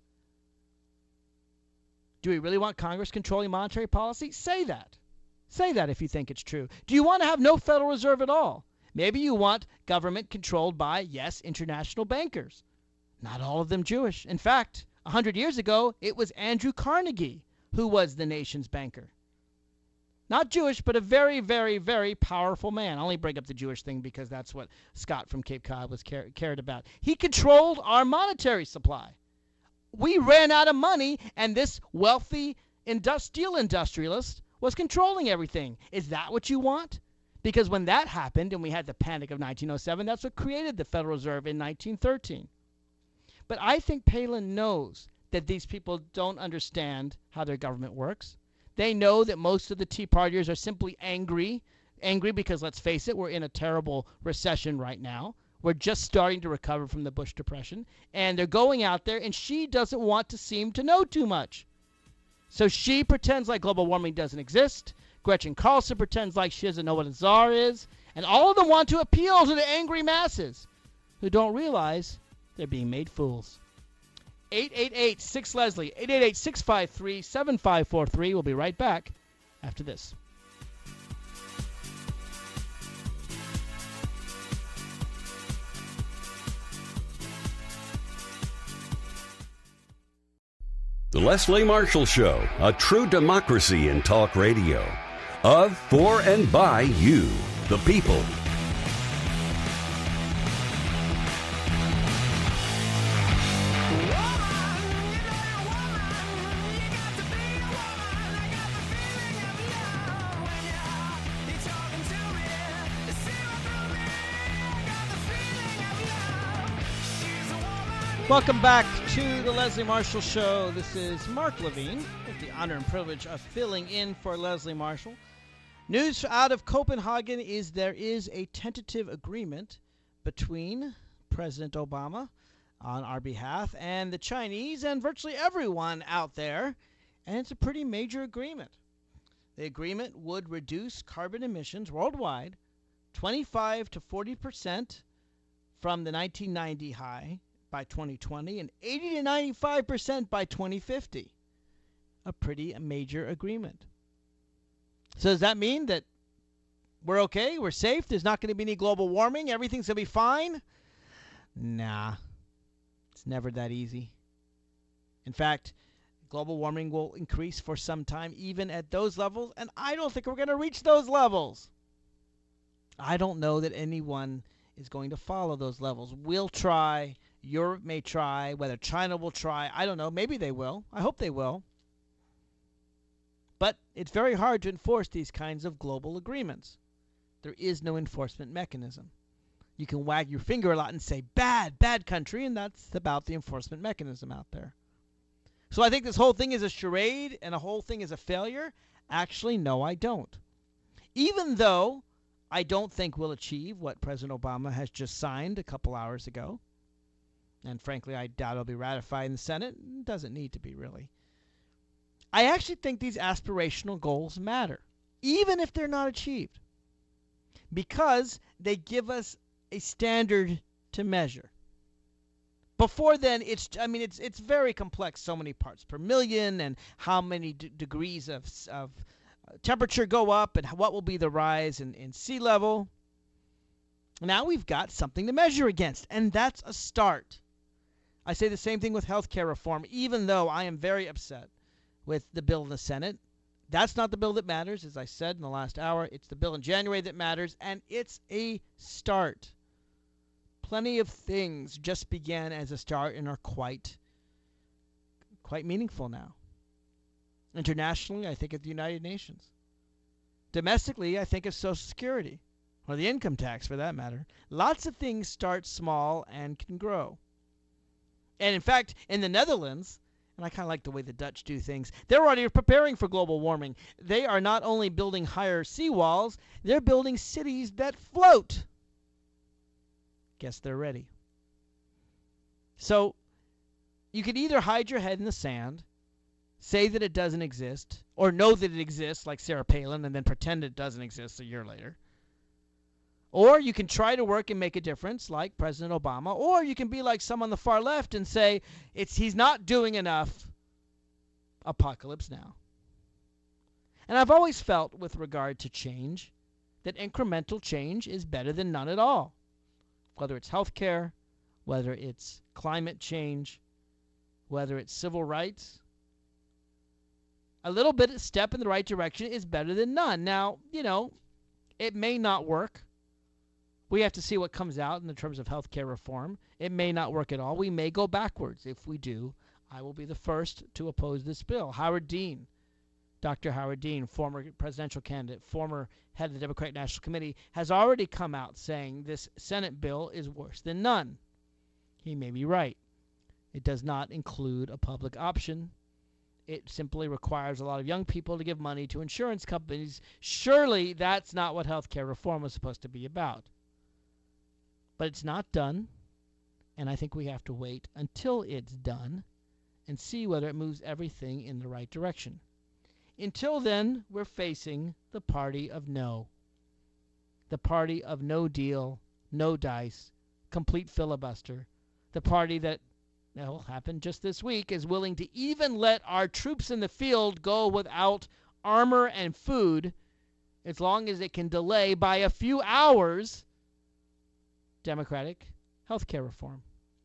Do we really want Congress controlling monetary policy? Say that. Say that if you think it's true. Do you want to have no Federal Reserve at all? Maybe you want government controlled by, yes, international bankers. Not all of them Jewish. In fact, a hundred years ago, it was Andrew Carnegie who was the nation's banker. Not Jewish, but a very, very, very powerful man. I only bring up the Jewish thing because that's what Scott from Cape Cod was care- cared about. He controlled our monetary supply. We ran out of money, and this wealthy indus- steel industrialist was controlling everything. Is that what you want? Because when that happened, and we had the Panic of nineteen oh seven, that's what created the Federal Reserve in nineteen thirteen. But I think Palin knows that these people don't understand how their government works. They know that most of the Tea Partiers are simply angry, angry because, let's face it, we're in a terrible recession right now. We're just starting to recover from the Bush Depression, and they're going out there, and she doesn't want to seem to know too much. So she pretends like global warming doesn't exist. Gretchen Carlson pretends like she doesn't know what a czar is, and all of them want to appeal to the angry masses who don't realize they're being made fools. eight eight eight, six Leslie, eight eight eight, six five three, seven five four three. We'll be right back after this. The Leslie Marshall Show, a true democracy in talk radio. Of, for, and by you, the people. Welcome back to the Leslie Marshall Show. This is Mark Levine with the honor and privilege of filling in for Leslie Marshall. News out of Copenhagen is there is a tentative agreement between President Obama on our behalf and the Chinese and virtually everyone out there, and it's a pretty major agreement. The agreement would reduce carbon emissions worldwide twenty-five to forty percent from the nineteen ninety high by twenty twenty and eighty to ninety-five percent by twenty fifty. A pretty major agreement. So does that mean that We're okay. We're safe. There's not going to be any global warming. Everything's going to be fine. Nah. It's never that easy. In fact, global warming will increase for some time, even at those levels, and I don't think we're going to reach those levels. I don't know that anyone is going to follow those levels. We'll try. Europe may try. Whether China will try, I don't know. Maybe they will. I hope they will. But it's very hard to enforce these kinds of global agreements. There is no enforcement mechanism. You can wag your finger a lot and say, bad, bad country, and that's about the enforcement mechanism out there. So I think this whole thing is a charade and the whole thing is a failure. Actually, no, I don't. Even though I don't think we'll achieve what President Obama has just signed a couple hours ago, and frankly, I doubt it'll be ratified in the Senate. It doesn't need to be, really. I actually think these aspirational goals matter, even if they're not achieved, because they give us a standard to measure. Before then, it's I mean, it's it's very complex. So many parts per million, and how many d- degrees of of temperature go up, and what will be the rise in, in sea level. Now we've got something to measure against, and that's a start. I say the same thing with health care reform, even though I am very upset with the bill in the Senate. That's not the bill that matters, as I said in the last hour. It's the bill in January that matters, and it's a start. Plenty of things just began as a start and are quite, quite meaningful now. Internationally, I think of the United Nations. Domestically, I think of Social Security, or the income tax for that matter. Lots of things start small and can grow. And in fact, in the Netherlands, and I kind of like the way the Dutch do things, they're already preparing for global warming. They are not only building higher seawalls, they're building cities that float. Guess they're ready. So you could either hide your head in the sand, say that it doesn't exist, or know that it exists like Sarah Palin and then pretend it doesn't exist a year later. Or you can try to work and make a difference like President Obama, or you can be like some on the far left and say it's he's not doing enough. Apocalypse now. And I've always felt with regard to change that incremental change is better than none at all. Whether it's healthcare, whether it's climate change, whether it's civil rights. A little bit of step in the right direction is better than none. Now, you know, it may not work. We have to see what comes out in the terms of healthcare reform. It may not work at all. We may go backwards. If we do, I will be the first to oppose this bill. Howard Dean, Doctor Howard Dean, former presidential candidate, former head of the Democratic National Committee, has already come out saying this Senate bill is worse than none. He may be right. It does not include a public option. It simply requires a lot of young people to give money to insurance companies. Surely that's not what healthcare reform was supposed to be about. But it's not done, and I think we have to wait until it's done and see whether it moves everything in the right direction. Until then, we're facing the party of no. The party of no deal, no dice, complete filibuster. The party that, that will happen just this week, is willing to even let our troops in the field go without armor and food as long as it can delay by a few hours Democratic health care reform.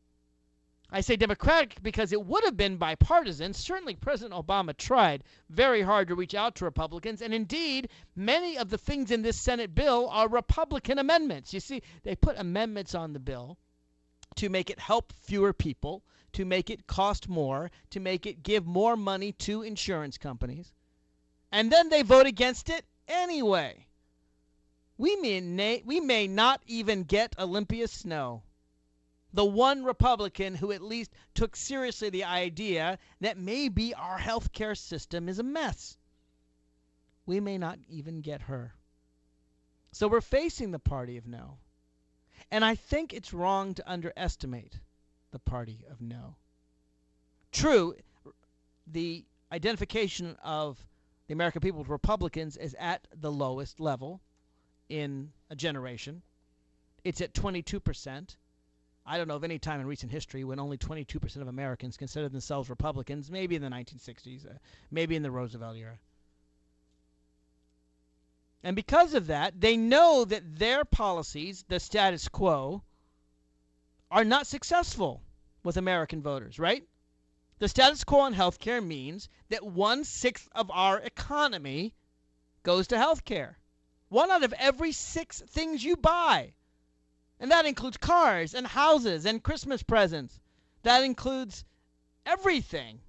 I say Democratic because it would have been bipartisan. Certainly President Obama tried very hard to reach out to Republicans, and indeed, many of the things in this Senate bill are Republican amendments. You see, they put amendments on the bill to make it help fewer people, to make it cost more, to make it give more money to insurance companies. And then they vote against it anyway. We may, na- we may not even get Olympia Snow, the one Republican who at least took seriously the idea that maybe our health care system is a mess. We may not even get her. So we're facing the party of no. And I think it's wrong to underestimate the party of no. True, the identification of the American people with Republicans is at the lowest level in a generation. It's at twenty-two percent. I don't know of any time in recent history when only twenty-two percent of Americans considered themselves Republicans, maybe in the nineteen sixties, uh, maybe in the Roosevelt era. And because of that, they know that their policies, the status quo, are not successful with American voters, right? The status quo on health care means that one-sixth of our economy goes to health care. One out of every six things you buy. And that includes cars and houses and Christmas presents. That includes everything.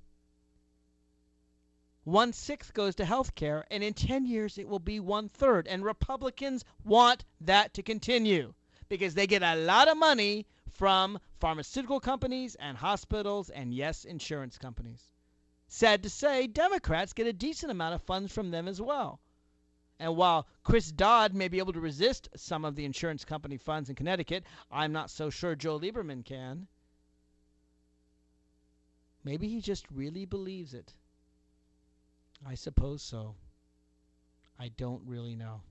One-sixth goes to health care, and in ten years it will be one-third. And Republicans want that to continue because they get a lot of money from pharmaceutical companies and hospitals and, yes, insurance companies. Sad to say, Democrats get a decent amount of funds from them as well. And while Chris Dodd may be able to resist some of the insurance company funds in Connecticut, I'm not so sure Joe Lieberman can. Maybe he just really believes it. I suppose so. I don't really know.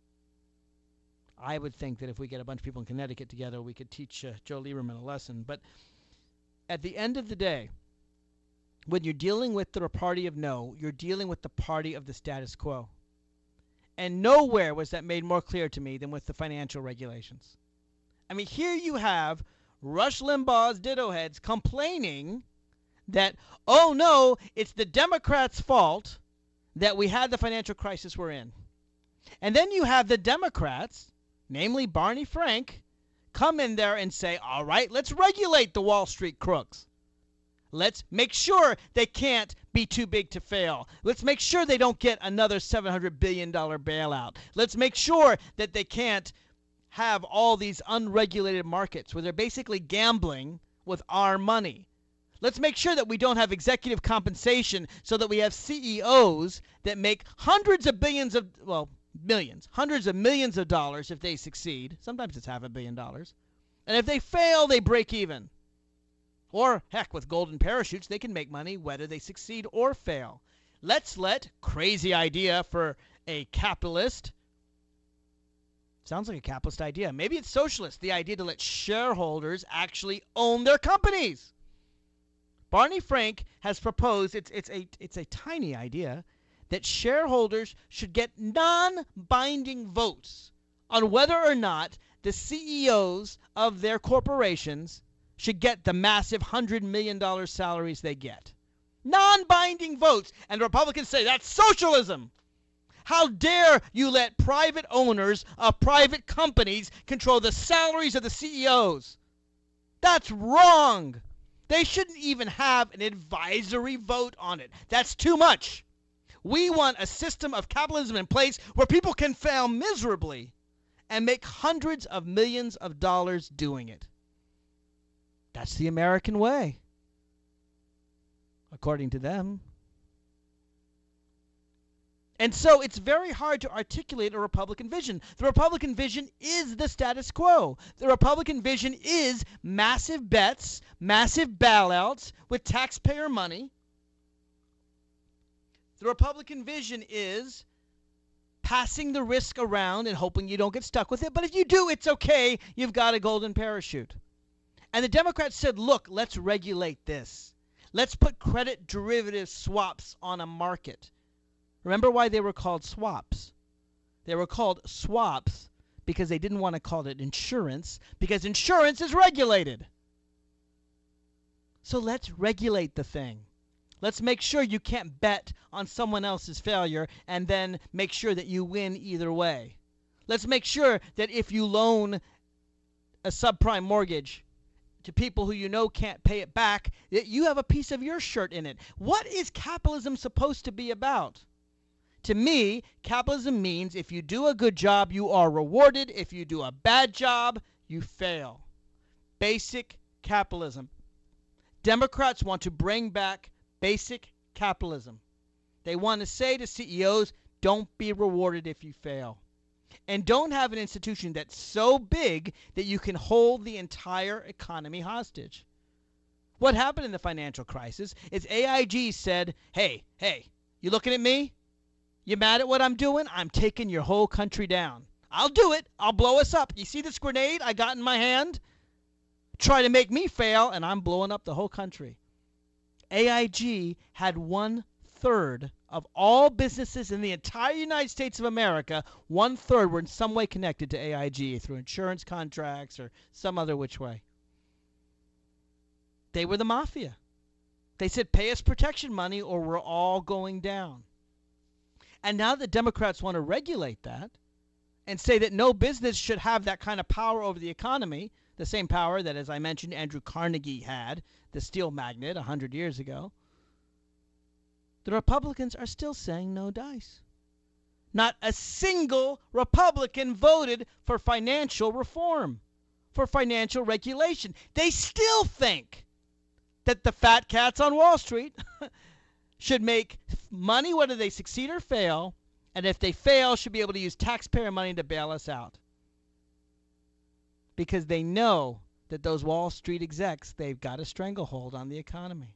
I would think that if we get a bunch of people in Connecticut together, we could teach uh, Joe Lieberman a lesson. But at the end of the day, when you're dealing with the party of no, you're dealing with the party of the status quo. And nowhere was that made more clear to me than with the financial regulations. I mean, here you have Rush Limbaugh's ditto heads complaining that, oh no, it's the Democrats' fault that we had the financial crisis we're in. And then you have the Democrats, namely Barney Frank, come in there and say, all right, let's regulate the Wall Street crooks. Let's make sure they can't be too big to fail. Let's make sure they don't get another seven hundred billion dollars bailout. Let's make sure that they can't have all these unregulated markets where they're basically gambling with our money. Let's make sure that we don't have executive compensation so that we have C E Os that make hundreds of billions of, well, millions, hundreds of millions of dollars if they succeed. Sometimes it's half a billion dollars. And if they fail, they break even. Or, heck, with golden parachutes, they can make money whether they succeed or fail. Let's let, crazy idea for a capitalist, sounds like a capitalist idea. Maybe it's socialist, the idea to let shareholders actually own their companies. Barney Frank has proposed, it's, it's, a, it's a tiny idea, that shareholders should get non-binding votes on whether or not the C E Os of their corporations should get the massive one hundred million dollars salaries they get. Non-binding votes. And Republicans say that's socialism. How dare you let private owners of private companies control the salaries of the C E Os? That's wrong. They shouldn't even have an advisory vote on it. That's too much. We want a system of capitalism in place where people can fail miserably and make hundreds of millions of dollars doing it. That's the American way, according to them. And so it's very hard to articulate a Republican vision. The Republican vision is the status quo. The Republican vision is massive bets, massive bailouts with taxpayer money. The Republican vision is passing the risk around and hoping you don't get stuck with it. But if you do, it's okay. You've got a golden parachute. And the Democrats said, look, let's regulate this. Let's put credit derivative swaps on a market. Remember why they were called swaps? They were called swaps because they didn't want to call it insurance, because insurance is regulated. So let's regulate the thing. Let's make sure you can't bet on someone else's failure and then make sure that you win either way. Let's make sure that if you loan a subprime mortgage to people who you know can't pay it back, that you have a piece of your shirt in it. What is capitalism supposed to be about? To me, capitalism means if you do a good job, you are rewarded. If you do a bad job, you fail. Basic capitalism. Democrats want to bring back basic capitalism. They want to say to C E Os, don't be rewarded if you fail. And don't have an institution that's so big that you can hold the entire economy hostage. What happened in the financial crisis is A I G said, hey, hey, you looking at me? You mad at what I'm doing? I'm taking your whole country down. I'll do it. I'll blow us up. You see this grenade I got in my hand? Try to make me fail, and I'm blowing up the whole country. A I G had one third of all businesses in the entire United States of America, one-third were in some way connected to A I G through insurance contracts or some other which way. They were the mafia. They said, pay us protection money or we're all going down. And now the Democrats want to regulate that and say that no business should have that kind of power over the economy, the same power that, as I mentioned, Andrew Carnegie had, the steel magnate, one hundred years ago. The Republicans are still saying no dice. Not a single Republican voted for financial reform, for financial regulation. They still think that the fat cats on Wall Street should make money whether they succeed or fail, and if they fail, should be able to use taxpayer money to bail us out. Because they know that those Wall Street execs, they've got a stranglehold on the economy.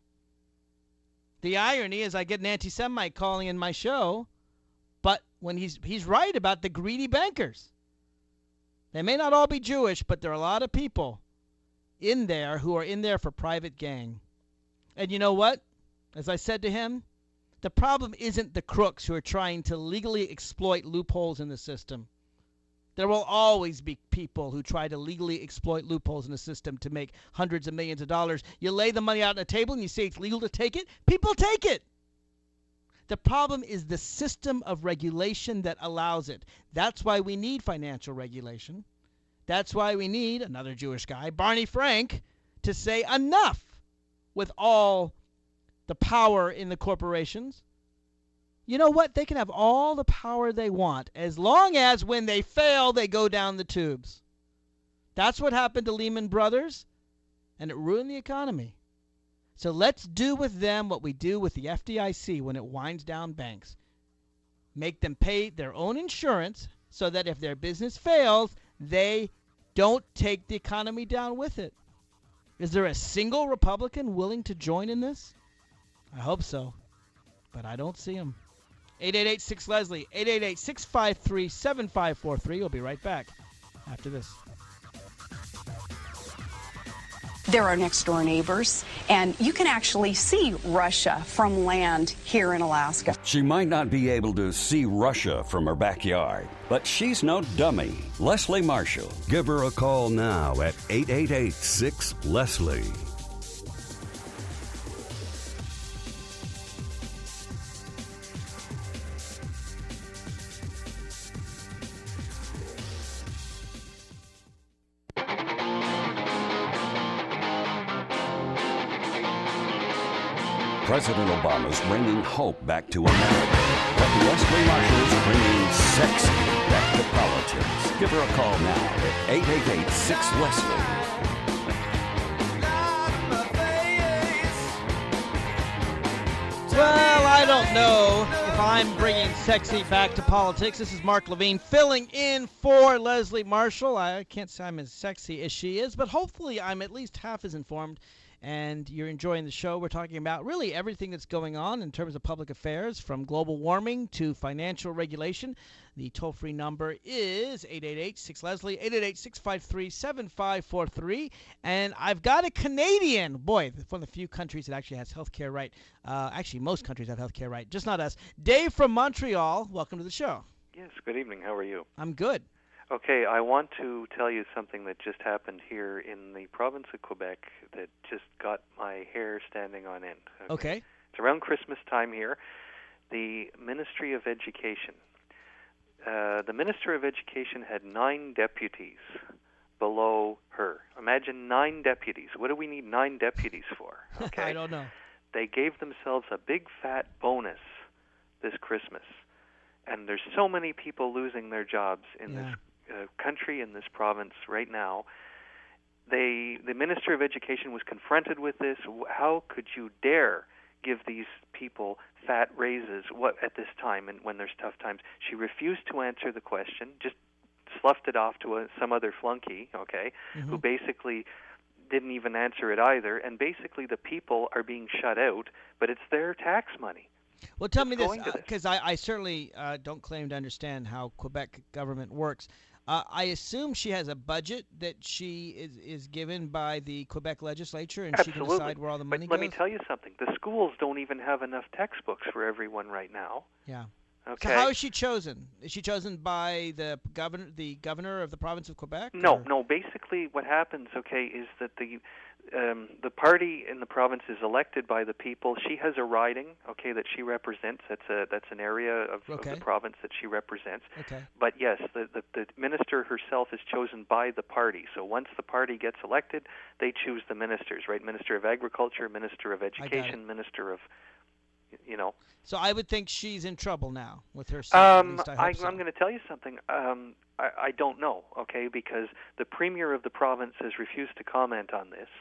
The irony is I get an anti-Semite calling in my show, but when he's he's right about the greedy bankers. They may not all be Jewish, but there are a lot of people in there who are in there for private gain. And you know what? As I said to him, the problem isn't the crooks who are trying to legally exploit loopholes in the system. There will always be people who try to legally exploit loopholes in the system to make hundreds of millions of dollars. You lay the money out on the table and you say it's legal to take it, people take it. The problem is the system of regulation that allows it. That's why we need financial regulation. That's why we need another Jewish guy, Barney Frank, to say enough with all the power in the corporations. You know what? They can have all the power they want as long as when they fail, they go down the tubes. That's what happened to Lehman Brothers, and it ruined the economy. So let's do with them what we do with the F D I C when it winds down banks. Make them pay their own insurance so that if their business fails, they don't take the economy down with it. Is there a single Republican willing to join in this? I hope so, but I don't see him. eight eight eight six Leslie, eight eight eight six five three seven five four three. We'll be right back after this. They're our next-door neighbors, and you can actually see Russia from land here in Alaska. She might not be able to see Russia from her backyard, but she's no dummy. Leslie Marshall. Give her a call now at eight eight eight six Leslie. President Obama's bringing hope back to America. But Leslie Marshall's bringing sexy back to politics. Give her a call now at eight eight eight six Leslie. Well, I don't know if I'm bringing sexy back to politics. This is Mark Levine filling in for Leslie Marshall. I can't say I'm as sexy as she is, but hopefully I'm at least half as informed. And you're enjoying the show. We're talking about really everything that's going on in terms of public affairs, from global warming to financial regulation. The toll-free number is eight eight eight six Leslie, eight eight eight six five three seven five four three. And I've got a Canadian, boy, one of the few countries that actually has health care right. Uh, actually, most countries have health care right, just not us. Dave from Montreal, welcome to the show. Yes, good evening. How are you? I'm good. Okay, I want to tell you something that just happened here in the province of Quebec that just got my hair standing on end. Okay. okay. It's around Christmas time here. The Ministry of Education. Uh, the Minister of Education had nine deputies below her. Imagine nine deputies. What do we need nine deputies for? Okay. I don't know. They gave themselves a big fat bonus this Christmas. And there's so many people losing their jobs in yeah. this uh, country, in this province right now. They, the Minister of Education was confronted with this. How could you dare give these people fat raises what, at this time and when there's tough times? She refused to answer the question, just sloughed it off to a, some other flunky, okay, mm-hmm. who basically didn't even answer it either. And basically the people are being shut out, but it's their tax money. Well, tell me this, because uh, I, I certainly uh, don't claim to understand how Quebec government works. Uh, I assume she has a budget that she is, is given by the Quebec legislature, and Absolutely. she can decide where all the money but goes? let me tell you something. The schools don't even have enough textbooks for everyone right now. Yeah. Okay. So how is she chosen? Is she chosen by the governor, the governor of the province of Quebec? No, or? no. Basically, what happens, okay, is that the um, the party in the province is elected by the people. She has a riding, okay, that she represents. That's a that's an area of, Okay. of the province that she represents. Okay. But yes, the, the the minister herself is chosen by the party. So once the party gets elected, they choose the ministers, right? Minister of Agriculture, Minister of Education, Minister of, you know. So I would think she's in trouble now with her seat. Um, At least I I, hope so. I'm going to tell you something. Um, I, I don't know, okay, because the premier of the province has refused to comment on this.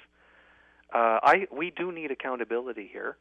Uh, I we do need accountability here.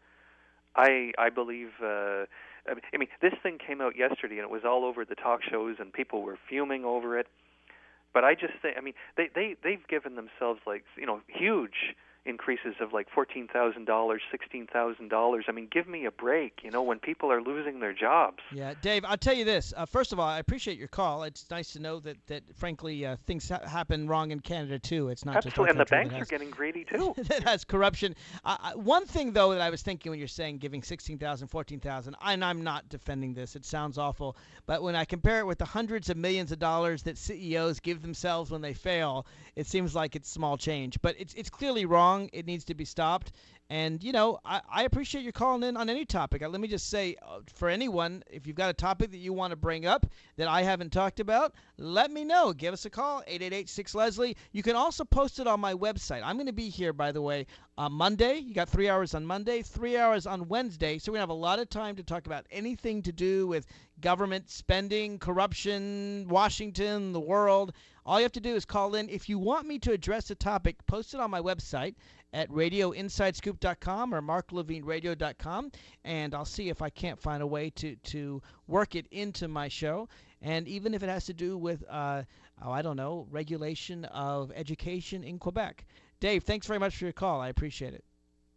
I I believe. Uh, I mean, I mean, this thing came out yesterday, and it was all over the talk shows, and people were fuming over it. But I just think, I mean, they they they've given themselves like you know huge increases of like fourteen thousand dollars, sixteen thousand dollars. I mean, give me a break, you know, when people are losing their jobs. Yeah, Dave, I'll tell you this. Uh, first of all, I appreciate your call. It's nice to know that, that frankly, uh, things ha- happen wrong in Canada, too. It's not Absolutely, just and the banks that are has, getting greedy, too. that has corruption. Uh, uh, one thing, though, that I was thinking when you're saying giving sixteen thousand dollars, fourteen thousand dollars, and I'm not defending this. It sounds awful. But when I compare it with the hundreds of millions of dollars that C E Os give themselves when they fail, it seems like it's small change. But it's, it's clearly wrong. It needs to be stopped. And, you know, I, I appreciate you calling in on any topic. Uh, let me just say, uh, for anyone, if you've got a topic that you want to bring up that I haven't talked about, let me know. Give us a call, eight eight eight, six, Leslie. You can also post it on my website. I'm going to be here, by the way, on Monday. You got three hours on Monday, three hours on Wednesday. So we're going to have a lot of time to talk about anything to do with government spending, corruption, Washington, the world. All you have to do is call in. If you want me to address a topic, post it on my website at radio inside scoop dot com or mark levine radio dot com, and I'll see if I can't find a way to, to work it into my show. And even if it has to do with, uh, oh, I don't know, regulation of education in Quebec. Dave, thanks very much for your call. I appreciate it.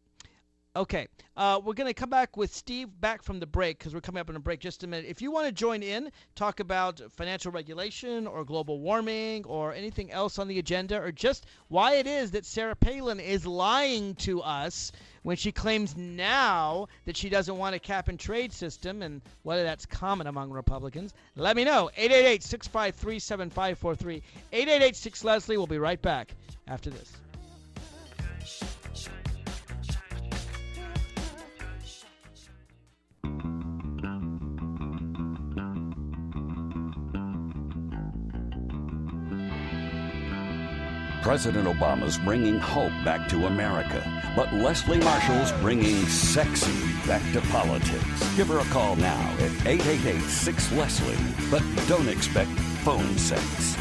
Okay, uh, we're going to come back with Steve back from the break because we're coming up on a break just a minute. If you want to join in, talk about financial regulation or global warming or anything else on the agenda, or just why it is that Sarah Palin is lying to us when she claims now that she doesn't want a cap-and-trade system, and whether that's common among Republicans, let me know. eight eight eight, six five three, seven five four three. eight eight eight, six, Leslie. We'll be right back after this. President Obama's bringing hope back to America, but Leslie Marshall's bringing sexy back to politics. Give her a call now at eight eight eight, six, Leslie, but don't expect phone sex.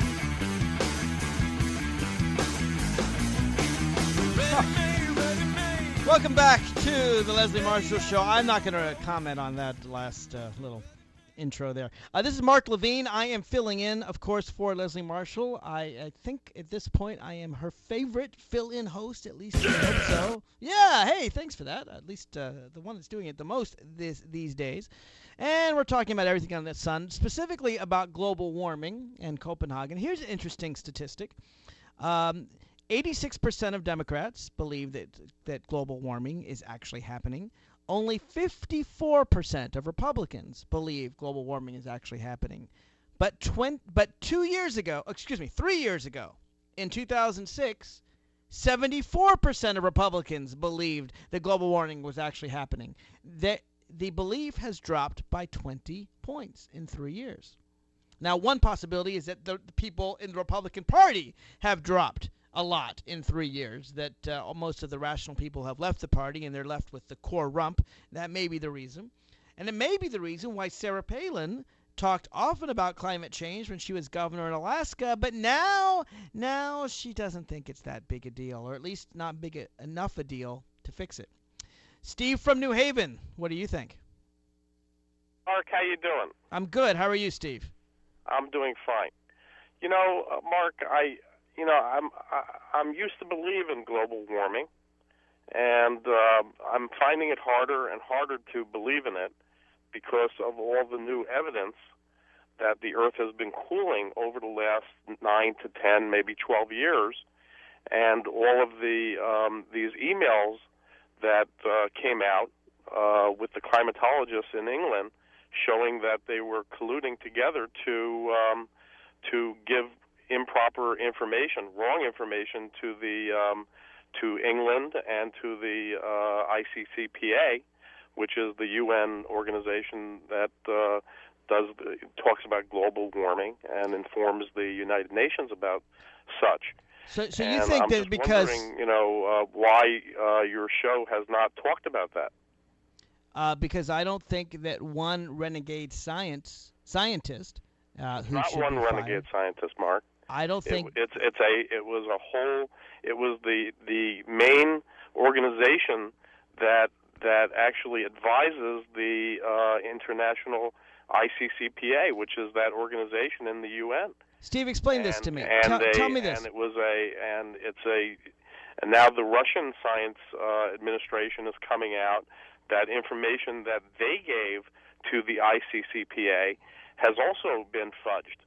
Welcome back to the Leslie Marshall Show. I'm not going to comment on that last uh, little intro there. Uh, this is Mark Levine. I am filling in, of course, for Leslie Marshall. I, I think at this point I am her favorite fill-in host, at least I hope so. Yeah, hey, thanks for that. At least uh, the one that's doing it the most this, these days. And we're talking about everything under the sun, specifically about global warming and Copenhagen. Here's an interesting statistic. Um, eighty-six percent of Democrats believe that, that global warming is actually happening. Only fifty-four percent of Republicans believe global warming is actually happening. But twen- but two years ago, excuse me, three years ago, in two thousand six, seventy-four percent of Republicans believed that global warming was actually happening. The, the belief has dropped by twenty points in three years. Now, one possibility is that the, the people in the Republican Party have dropped a lot in three years, that uh, most of the rational people have left the party and they're left with the core rump. That may be the reason. And it may be the reason why Sarah Palin talked often about climate change when she was governor in Alaska, but now, now she doesn't think it's that big a deal, or at least not big a, enough a deal to fix it. Steve from New Haven, what do you think? Mark, how you doing? I'm good. How are you, Steve? I'm doing fine. You know, uh, Mark, I... You know, I'm I, I'm used to believe in global warming, and uh, I'm finding it harder and harder to believe in it because of all the new evidence that the Earth has been cooling over the last nine to ten, maybe twelve years, and all of the um, these emails that uh, came out uh, with the climatologists in England, showing that they were colluding together to um, to give improper information, wrong information to the um, to England and to the uh, I C C P A, which is the U N organization that uh, does talks about global warming and informs the United Nations about such. So, so you and think I'm that just because wondering, you know, uh, why uh, your show has not talked about that? uh, because I don't think that one renegade science scientist uh, who Not should one be renegade fired, scientist, Mark. I don't think it, it's it's a it was a whole it was the the main organization that that actually advises the uh, international I C C P A, which is that organization in the U N. Steve, explain and, this to me. And Tell, they, tell me this. And it was a and it's a and now the Russian Science uh, Administration is coming out that information that they gave to the I C C P A has also been fudged.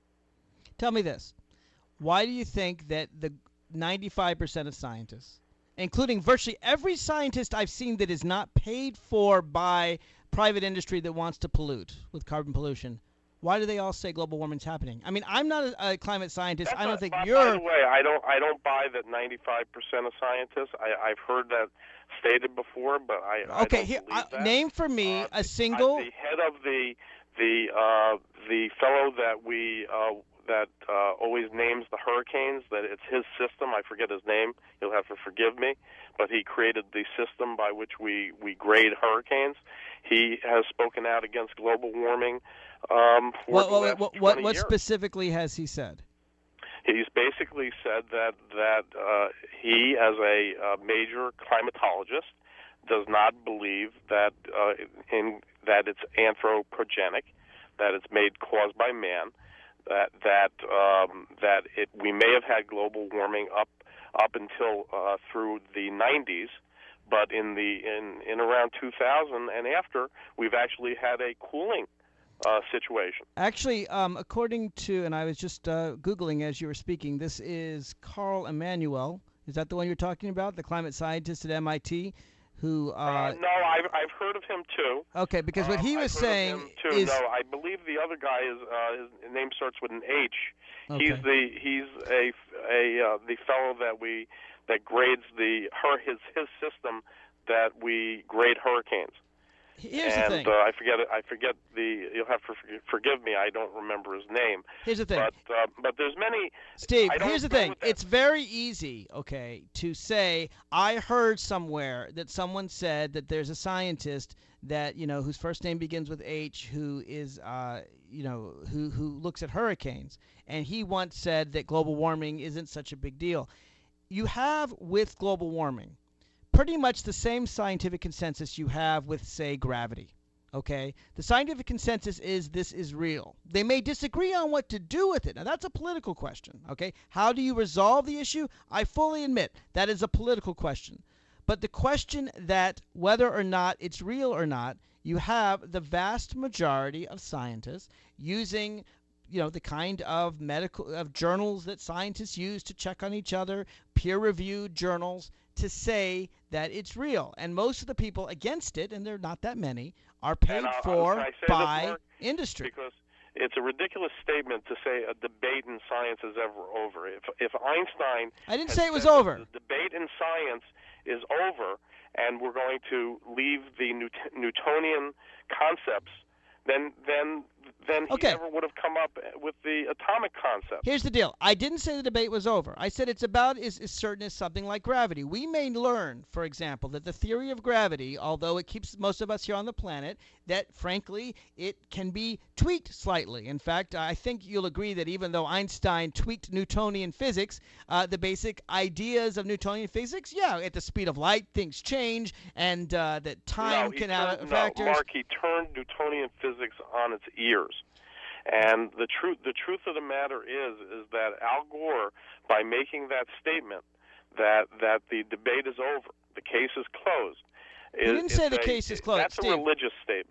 Tell me this. Why do you think that the ninety-five percent of scientists, including virtually every scientist I've seen that is not paid for by private industry that wants to pollute with carbon pollution, why do they all say global warming's happening? I mean, I'm not a, a climate scientist. That's I don't a, think by, you're... By the way, I don't, I don't buy that ninety-five percent of scientists. I, I've heard that stated before, but I, I okay, don't here, believe uh, that. name for me uh, a single... The head of the the uh, the fellow that we uh, that uh, always names the hurricanes, that it's his system. I forget his name. You'll have to forgive me, but he created the system by which we, we grade hurricanes. He has spoken out against global warming um, for what, the what, last what, twenty what, what years. specifically has he said? He's basically said that that uh, he, as a uh, major climatologist, does not believe that uh, in that it's anthropogenic, that it's made caused by man, that that um, that it we may have had global warming up up until uh, through the nineties, but in the in in around two thousand and after, we've actually had a cooling uh, situation. Actually, um, according to, and I was just uh, Googling as you were speaking, this is Carl Emanuel. Is that the one you're talking about, the climate scientist at M I T? Who? Uh, uh, no, I've I've heard of him too. Okay, because what um, he was I've heard saying of him too. is No, I believe the other guy is uh, his name starts with an H. Okay. He's the he's a a uh, the fellow that we that grades the her his his system that we grade hurricanes. Here's and, the thing. Uh, I forget it. I forget the. You'll have to forgive me. I don't remember his name. Here's the thing. But uh, but there's many. Steve, I don't here's the agree thing. with that. It's very easy, okay, to say I heard somewhere that someone said that there's a scientist that, you know, whose first name begins with H, who is, uh, you know, who who looks at hurricanes, and he once said that global warming isn't such a big deal. You have with global warming pretty much the same scientific consensus you have with, say, gravity. Okay? The scientific consensus is this is real. They may disagree on what to do with it. Now, that's a political question. Okay? How do you resolve the issue? I fully admit that is a political question. But the question that whether or not it's real or not, you have the vast majority of scientists using, you know, the kind of medical of journals that scientists use to check on each other, peer-reviewed journals, to say that it's real. And most of the people against it, and there are not that many, are paid And, uh, for I say by this, Mark, industry. Because it's a ridiculous statement to say a debate in science is ever over. If if Einstein I didn't had say it was said that over. the debate in science is over, and we're going to leave the Newt- Newtonian concepts, then then then he Okay. never would have come up with the atomic concept. Here's the deal. I didn't say the debate was over. I said it's about as, as certain as something like gravity. We may learn, for example, that the theory of gravity, although it keeps most of us here on the planet, that, frankly, it can be tweaked slightly. In fact, I think you'll agree that even though Einstein tweaked Newtonian physics, uh, the basic ideas of Newtonian physics, yeah, at the speed of light, things change, and uh, that time no, he can turned, have no, factors. Mark, he turned Newtonian physics on its ears. And the truth, the truth of the matter is, is that Al Gore, by making that statement, that that the debate is over, the case is closed. He didn't say the case is closed, That's Steve. a religious statement.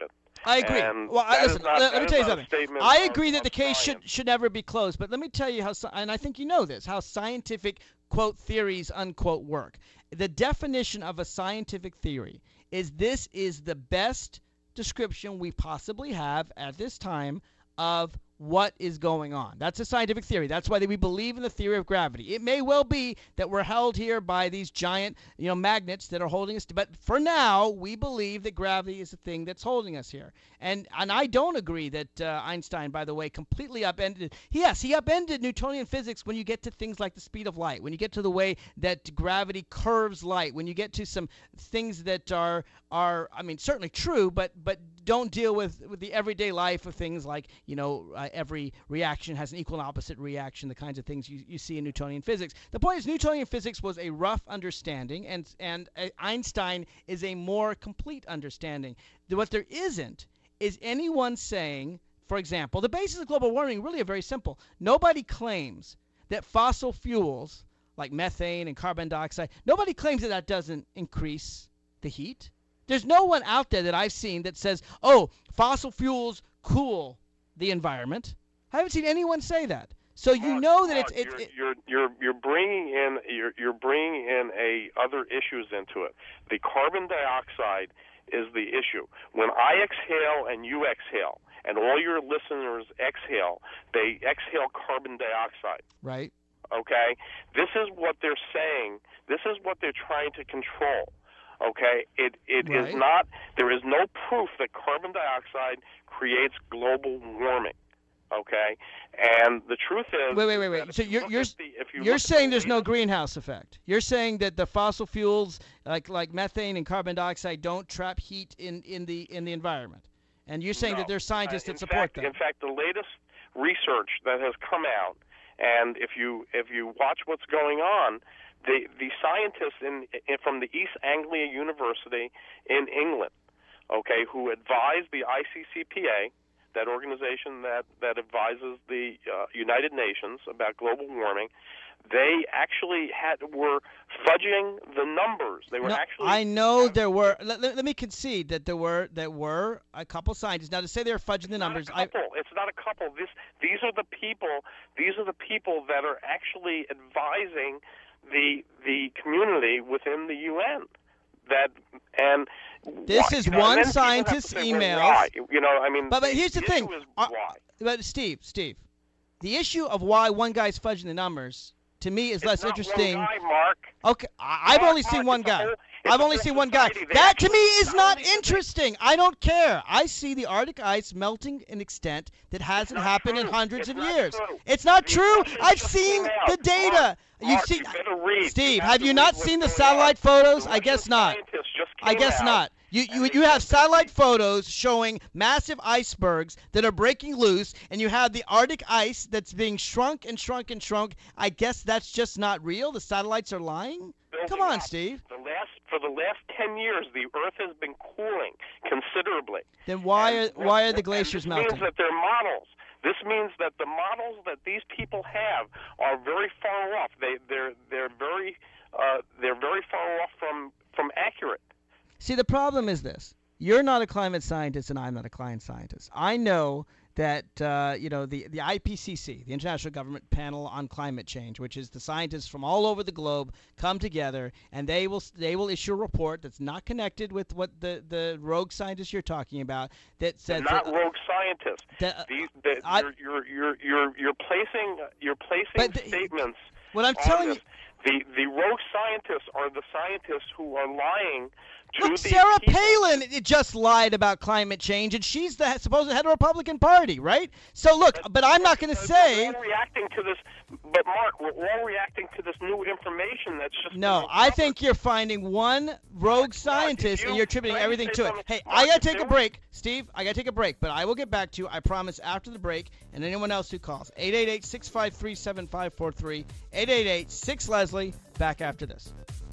I agree. And well, I, that is listen, not- let, that let me is tell you not a something. statement I of- agree that of the case science. should should never be closed, but let me tell you how, sci- and I think you know this, how scientific, quote, theories, unquote, work. The definition of a scientific theory is this is the best description we possibly have at this time of what is going on. That's a scientific theory. That's why we believe in the theory of gravity. It may well be that we're held here by these giant, you know, magnets that are holding us, but for now, we believe that gravity is the thing that's holding us here. And and I don't agree that uh, Einstein, by the way, completely upended. Yes, he upended Newtonian physics when you get to things like the speed of light, when you get to the way that gravity curves light, when you get to some things that are are I mean certainly true, but but don't deal with, with the everyday life of things like, you know, uh, every reaction has an equal and opposite reaction, the kinds of things you, you see in Newtonian physics. The point is Newtonian physics was a rough understanding, and, and uh, Einstein is a more complete understanding. What there isn't is anyone saying, for example, the basis of global warming really are very simple. Nobody claims that fossil fuels like methane and carbon dioxide, nobody claims that that doesn't increase the heat. There's no one out there that I've seen that says, oh, fossil fuels cool the environment. I haven't seen anyone say that. So you Mark, know that Mark, it's... it's you're, it, you're you're you're bringing in you're you're bringing in a other issues into it. The carbon dioxide is the issue. When I exhale and you exhale, and all your listeners exhale, they exhale carbon dioxide. right. Okay? This is what they're saying. This is what they're trying to control. Okay? It it Right. is not, there is no proof that carbon dioxide creates global warming. Okay? And the truth is... Wait, wait, wait, that wait. if So you you're look you're at the- if you you're look at saying the there's no latest- greenhouse effect. You're saying that the fossil fuels like like methane and carbon dioxide don't trap heat in, in the in the environment. And you're saying No. that there's scientists Uh, that support fact, that. In fact, the latest research that has come out, and if you if you watch what's going on, the the scientists in, in from the East Anglia University in England, okay, who advised the I C C P A, that organization that that advises the uh, United Nations about global warming, they actually had were fudging the numbers. They were No, actually. I know there were. Let, let, let me concede that there were there were a couple scientists. Now to say they're fudging the numbers, Not a couple. It's not a couple. This these are the people. These are the people that are actually advising the the community within the U N. That and This why, is you know, one and then people have to scientist's say, well, emails. why? You know, I mean, but but here's the, the thing. issue is Uh, why. but Steve, Steve, the issue of why one guy's fudging the numbers to me is It's less not interesting. One guy, Mark. Okay, I- I've Mark, only seen Mark, one it's a guy. whole- it's I've a only whole seen one guy. society. They That to me actually- is not not only do they- interesting. I don't care. I see the Arctic ice melting an extent that hasn't not happened in true. hundreds It's of not years. true. It's not The true. Russians I've just seen came out. the data. Mark, You've Mark, seen you better read. Steve, You have have you to not read seen the what's going satellite on. photos? The I guess Russian not. scientists just I came guess out, not. You and you they you have said that satellite the- photos showing massive icebergs that are breaking loose, and you have the Arctic ice that's being shrunk and shrunk and shrunk. I guess that's just not real. The satellites are lying. building Come on, up. Steve. The last for the last ten years, the Earth has been cooling considerably. Then why And are why are what- the glaciers and this melting? means that they're models. This means that the models that these people have are very far off. They they're they're very uh, they're very far off from from accurate. See, the problem is this. You're not a climate scientist, and I'm not a climate scientist. I know that, uh, you know, the, the I P C C, the International Government Panel on Climate Change, which is the scientists from all over the globe come together, and they will they will issue a report that's not connected with what the, the rogue scientists you're talking about that They're says not that, rogue scientists. that- These, the, I- you're, you're you're you're you're placing you're placing But the- statements. what I'm on telling this. The the rogue scientists are the scientists who are lying to Look, the Sarah people. Palin just lied about climate change, and she's the supposed head of the Republican Party, right? So look, but I'm not going to We're say. all reacting to this, but Mark, we're all reacting to this new information that's just. No, been I uncovered. think you're finding one rogue scientist you- and you're attributing let me everything say to it. something. Hey, Mark, I gotta if take a there break, Steve. I gotta take a break, but I will get back to you. I promise after the break, and anyone else who calls eight eight eight, six five three, seven five four three, eight eight eight, six Leslie. Back after this.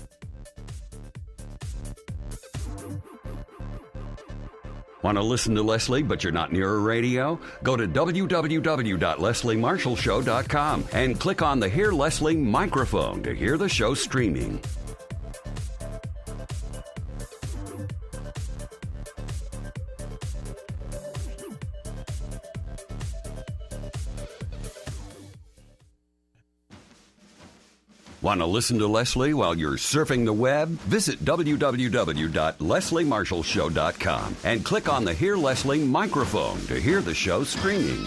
Want to listen to Leslie, but you're not near a radio? Go to w w w dot leslie marshall show dot com and click on the Hear Leslie microphone to hear the show streaming. Want to listen to Leslie while you're surfing the web? Visit w w w dot leslie marshall show dot com and click on the Hear Leslie microphone to hear the show streaming.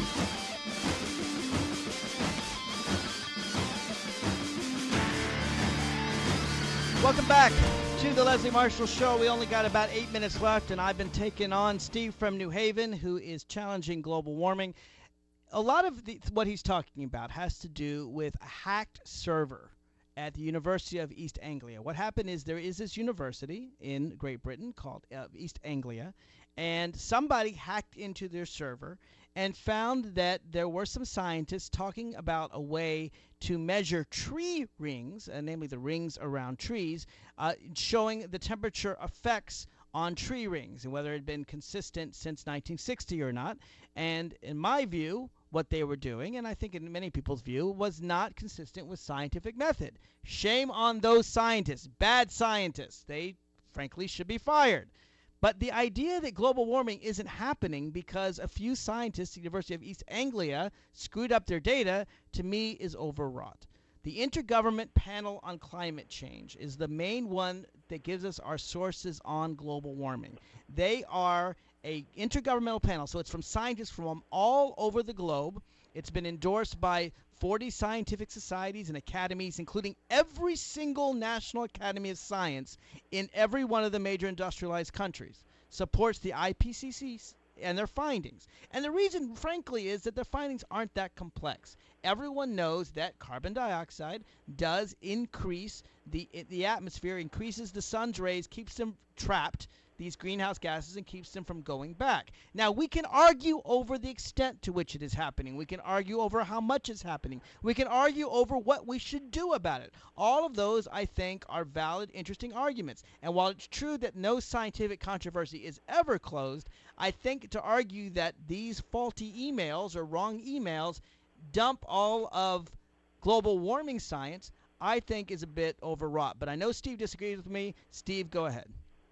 Welcome back to the Leslie Marshall Show. We only got about eight minutes left, and I've been taking on Steve from New Haven, who is challenging global warming. A lot of the, what he's talking about has to do with a hacked server at the University of East Anglia. What happened is there is this university in Great Britain called uh, East Anglia, and somebody hacked into their server and found that there were some scientists talking about a way to measure tree rings, uh, namely the rings around trees, uh, showing the temperature effects on tree rings and whether it had been consistent since nineteen sixty or not. And in my view, what they were doing, and I think in many people's view, was not consistent with scientific method. Shame on those scientists, bad scientists. They, frankly, should be fired. But the idea that global warming isn't happening because a few scientists at the University of East Anglia screwed up their data, to me, is overwrought. The Intergovernment Panel on Climate Change is the main one that gives us our sources on global warming. They are a intergovernmental panel, so it's from scientists from all over the globe. It's been endorsed by forty scientific societies and academies, including every single National Academy of Science in every one of the major industrialized countries. Supports the I P C C and their findings. And the reason, frankly, is that their findings aren't that complex. Everyone knows that carbon dioxide does increase the the atmosphere, increases the sun's rays, keeps them trapped, these greenhouse gases, and keeps them from going back. Now, we can argue over the extent to which it is happening. We can argue over how much is happening. We can argue over what we should do about it. All of those, I think, are valid, interesting arguments. And while it's true that no scientific controversy is ever closed, I think to argue that these faulty emails or wrong emails dump all of global warming science, I think is a bit overwrought. But I know Steve disagrees with me. Steve, go ahead.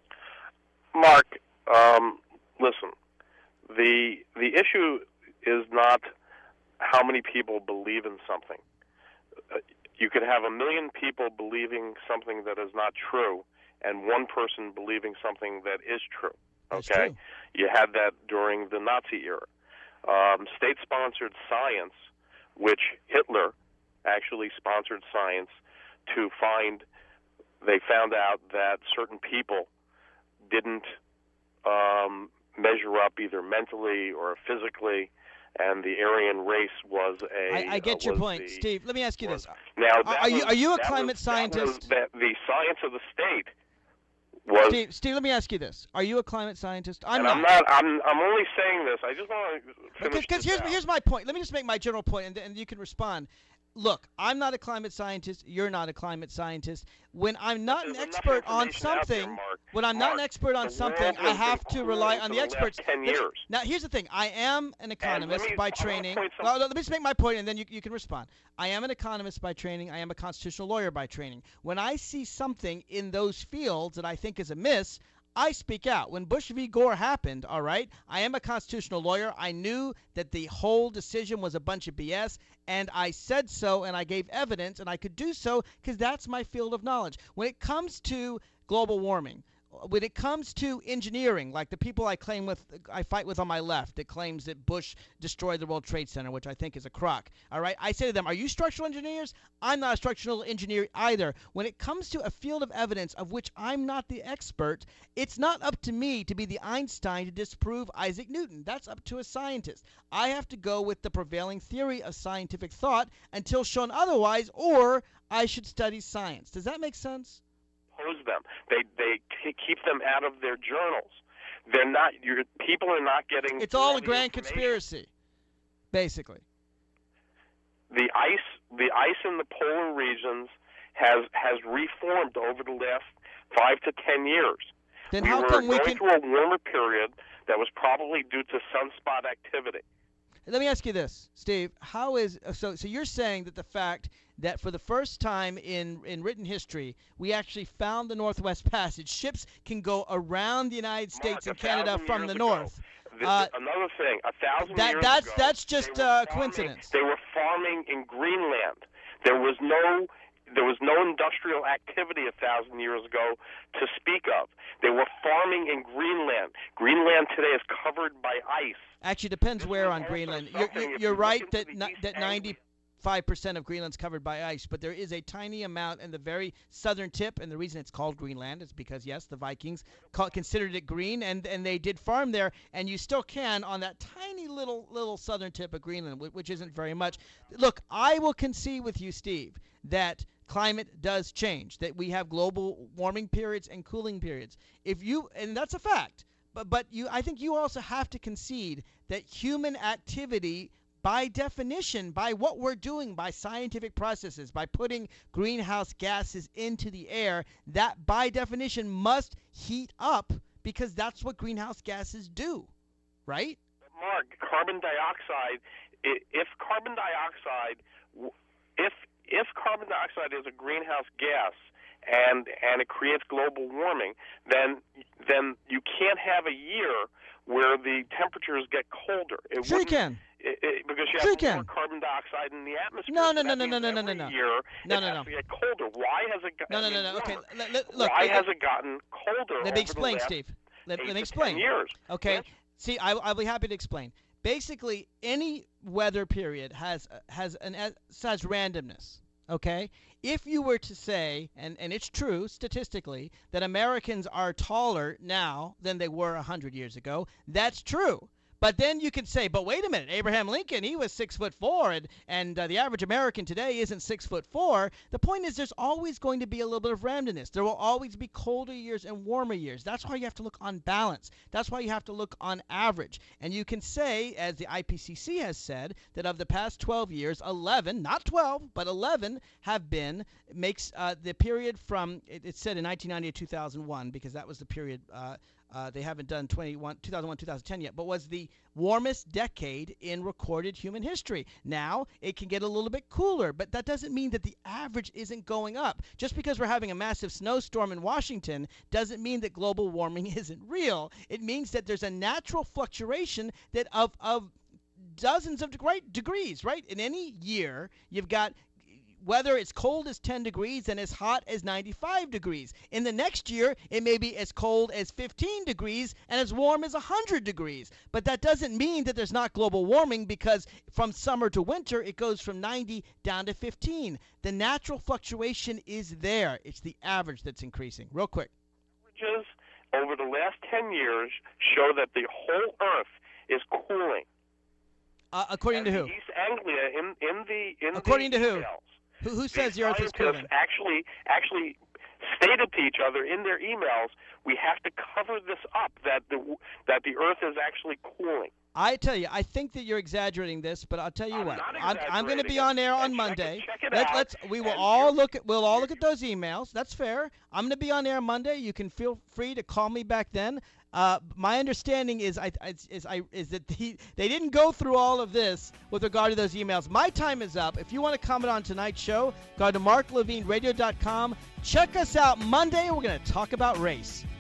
Mark, um, listen, the the issue is not how many people believe in something. Uh, you could have a million people believing something that is not true and one person believing something that is true. Okay? True. You had that during the Nazi era. Um, state-sponsored science, which Hitler actually sponsored science to find, they found out that certain people didn't um, measure up either mentally or physically, and the Aryan race was a. I, I get uh, your point, the, Steve. Let me ask you was, this: Now, are, are you was, are you a that climate was, scientist? That was, that the science of the state was. Steve, Steve, let me ask you this: are you a climate scientist? I'm and not. I'm not. I'm. I'm only saying this. I just want to finish Because this here's out. here's my point. Let me just make my general point, and, and you can respond. Look, I'm not a climate scientist. You're not a climate scientist. When I'm not an There's enough expert on information out there, something, Mark. when I'm not Mark, an expert on the something, world I has have been to rely cooling on for the the experts. last ten Let me- years. Now, here's the thing. I am an economist me- by I wanna training. point some- Well, let me just make my point, and then you, you can respond. I am an economist by training. I am a constitutional lawyer by training. When I see something in those fields that I think is amiss, I speak out. When Bush v. Gore happened, all right, I am a constitutional lawyer. I knew that the whole decision was a bunch of B S, and I said so, and I gave evidence, and I could do so because that's my field of knowledge. When it comes to global warming, when it comes to engineering, like the people I claim with, I fight with on my left, that claims that Bush destroyed the World Trade Center, which I think is a crock. All right, I say to them, "Are you structural engineers?" I'm not a structural engineer either. When it comes to a field of evidence of which I'm not the expert, it's not up to me to be the Einstein to disprove Isaac Newton. That's up to a scientist. I have to go with the prevailing theory of scientific thought until shown otherwise, or I should study science. Does that make sense? Oppose them. They they k- keep them out of their journals. They're not. Your people are not getting. It's all a the grand information. conspiracy, basically. The ice, the ice in the polar regions has has reformed over the last five to ten years. Then we how were come we going can? through a warmer period that was probably due to sunspot activity. Let me ask you this, Steve. How is so? So you're saying that the fact that for the first time in in written history, we actually found the Northwest Passage. Ships can go around the United States Mark, and Canada thousand from years the ago. north. Th- Uh, Another thing, a thousand that- years that's- ago, that's just, they were uh, farming- coincidence. They were farming in Greenland. There was no, there was no industrial activity a thousand years ago to speak of. They were farming in Greenland. Greenland today is covered by ice. Actually, depends This where was on also Greenland. You're, something, you're, if you're you right look that into the ni- East that Anglia- ninety-five percent of Greenland's covered by ice, but there is a tiny amount in the very southern tip, and the reason it's called Greenland is because, yes, the Vikings call, considered it green, and, and they did farm there, and you still can on that tiny little little southern tip of Greenland, wh- which isn't very much. Look, I will concede with you, Steve, that climate does change, that we have global warming periods and cooling periods. If you, and that's a fact, but but you, I think you also have to concede that human activity, by definition, by what we're doing, by scientific processes, by putting greenhouse gases into the air, that by definition must heat up, because that's what greenhouse gases do, right? Mark, carbon dioxide, i- if carbon dioxide, w- if if carbon dioxide is a greenhouse gas and and it creates global warming, then then you can't have a year where the temperatures get colder. It Sure you wouldn't- can. It, it, because you Sure have you more can. carbon dioxide in the atmosphere. No, so no, no, that no, no, means no, no, every no, no. Year, No, it no, has no. to get colder. Why has it gotten No, no, no, no. Okay, warmer? let, let- look. Why it- has it gotten colder? Let over me explain, the last Steve. Let, eight let me to explain. ten years. Okay. Yes? See, I, I'll be happy to explain. Basically, any weather period has has an has randomness. Okay. If you were to say, and, and it's true statistically, that Americans are taller now than they were a hundred years ago, that's true. But then you can say, but wait a minute, Abraham Lincoln, he was six foot four, and and uh, the average American today isn't six foot four. The point is, there's always going to be a little bit of randomness. There will always be colder years and warmer years. That's why you have to look on balance. That's why you have to look on average. And you can say, as the I P C C has said, that of the past twelve years, eleven, not twelve, but eleven have been makes uh, the period from it, it said in nineteen ninety to two thousand one, because that was the period. Uh, Uh, they haven't done twenty-one, two thousand one, two thousand ten yet, but was the warmest decade in recorded human history. Now, it can get a little bit cooler, but that doesn't mean that the average isn't going up. Just because we're having a massive snowstorm in Washington doesn't mean that global warming isn't real. It means that there's a natural fluctuation that of, of dozens of deg- degrees, right? In any year, you've got whether it's cold as ten degrees and as hot as ninety-five degrees. In the next year, it may be as cold as fifteen degrees and as warm as one hundred degrees. But that doesn't mean that there's not global warming, because from summer to winter, it goes from ninety down to fifteen. The natural fluctuation is there. It's the average that's increasing. Real quick. Averages over the last ten years show that the whole Earth is cooling. Uh, according and to who? East Anglia in in the in According the to who? emails, Who, who says the Earth is scientists cooling? actually actually stated to each other in their emails, we have to cover this up, that the that the Earth is actually cooling. I tell you, I think that you're exaggerating this, but I'll tell you I'm what. not I'm, I'm going to be on air on exaggerating it. Monday. Check it- check it Let, out, let's. We will and all you're- look at. We'll all look at those emails. That's fair. I'm going to be on air Monday. You can feel free to call me back then. Uh, my understanding is, I is, is I is that he, they didn't go through all of this with regard to those emails. My time is up. If you want to comment on tonight's show, go to mark levine radio dot com. Check us out Monday. We're going to talk about race.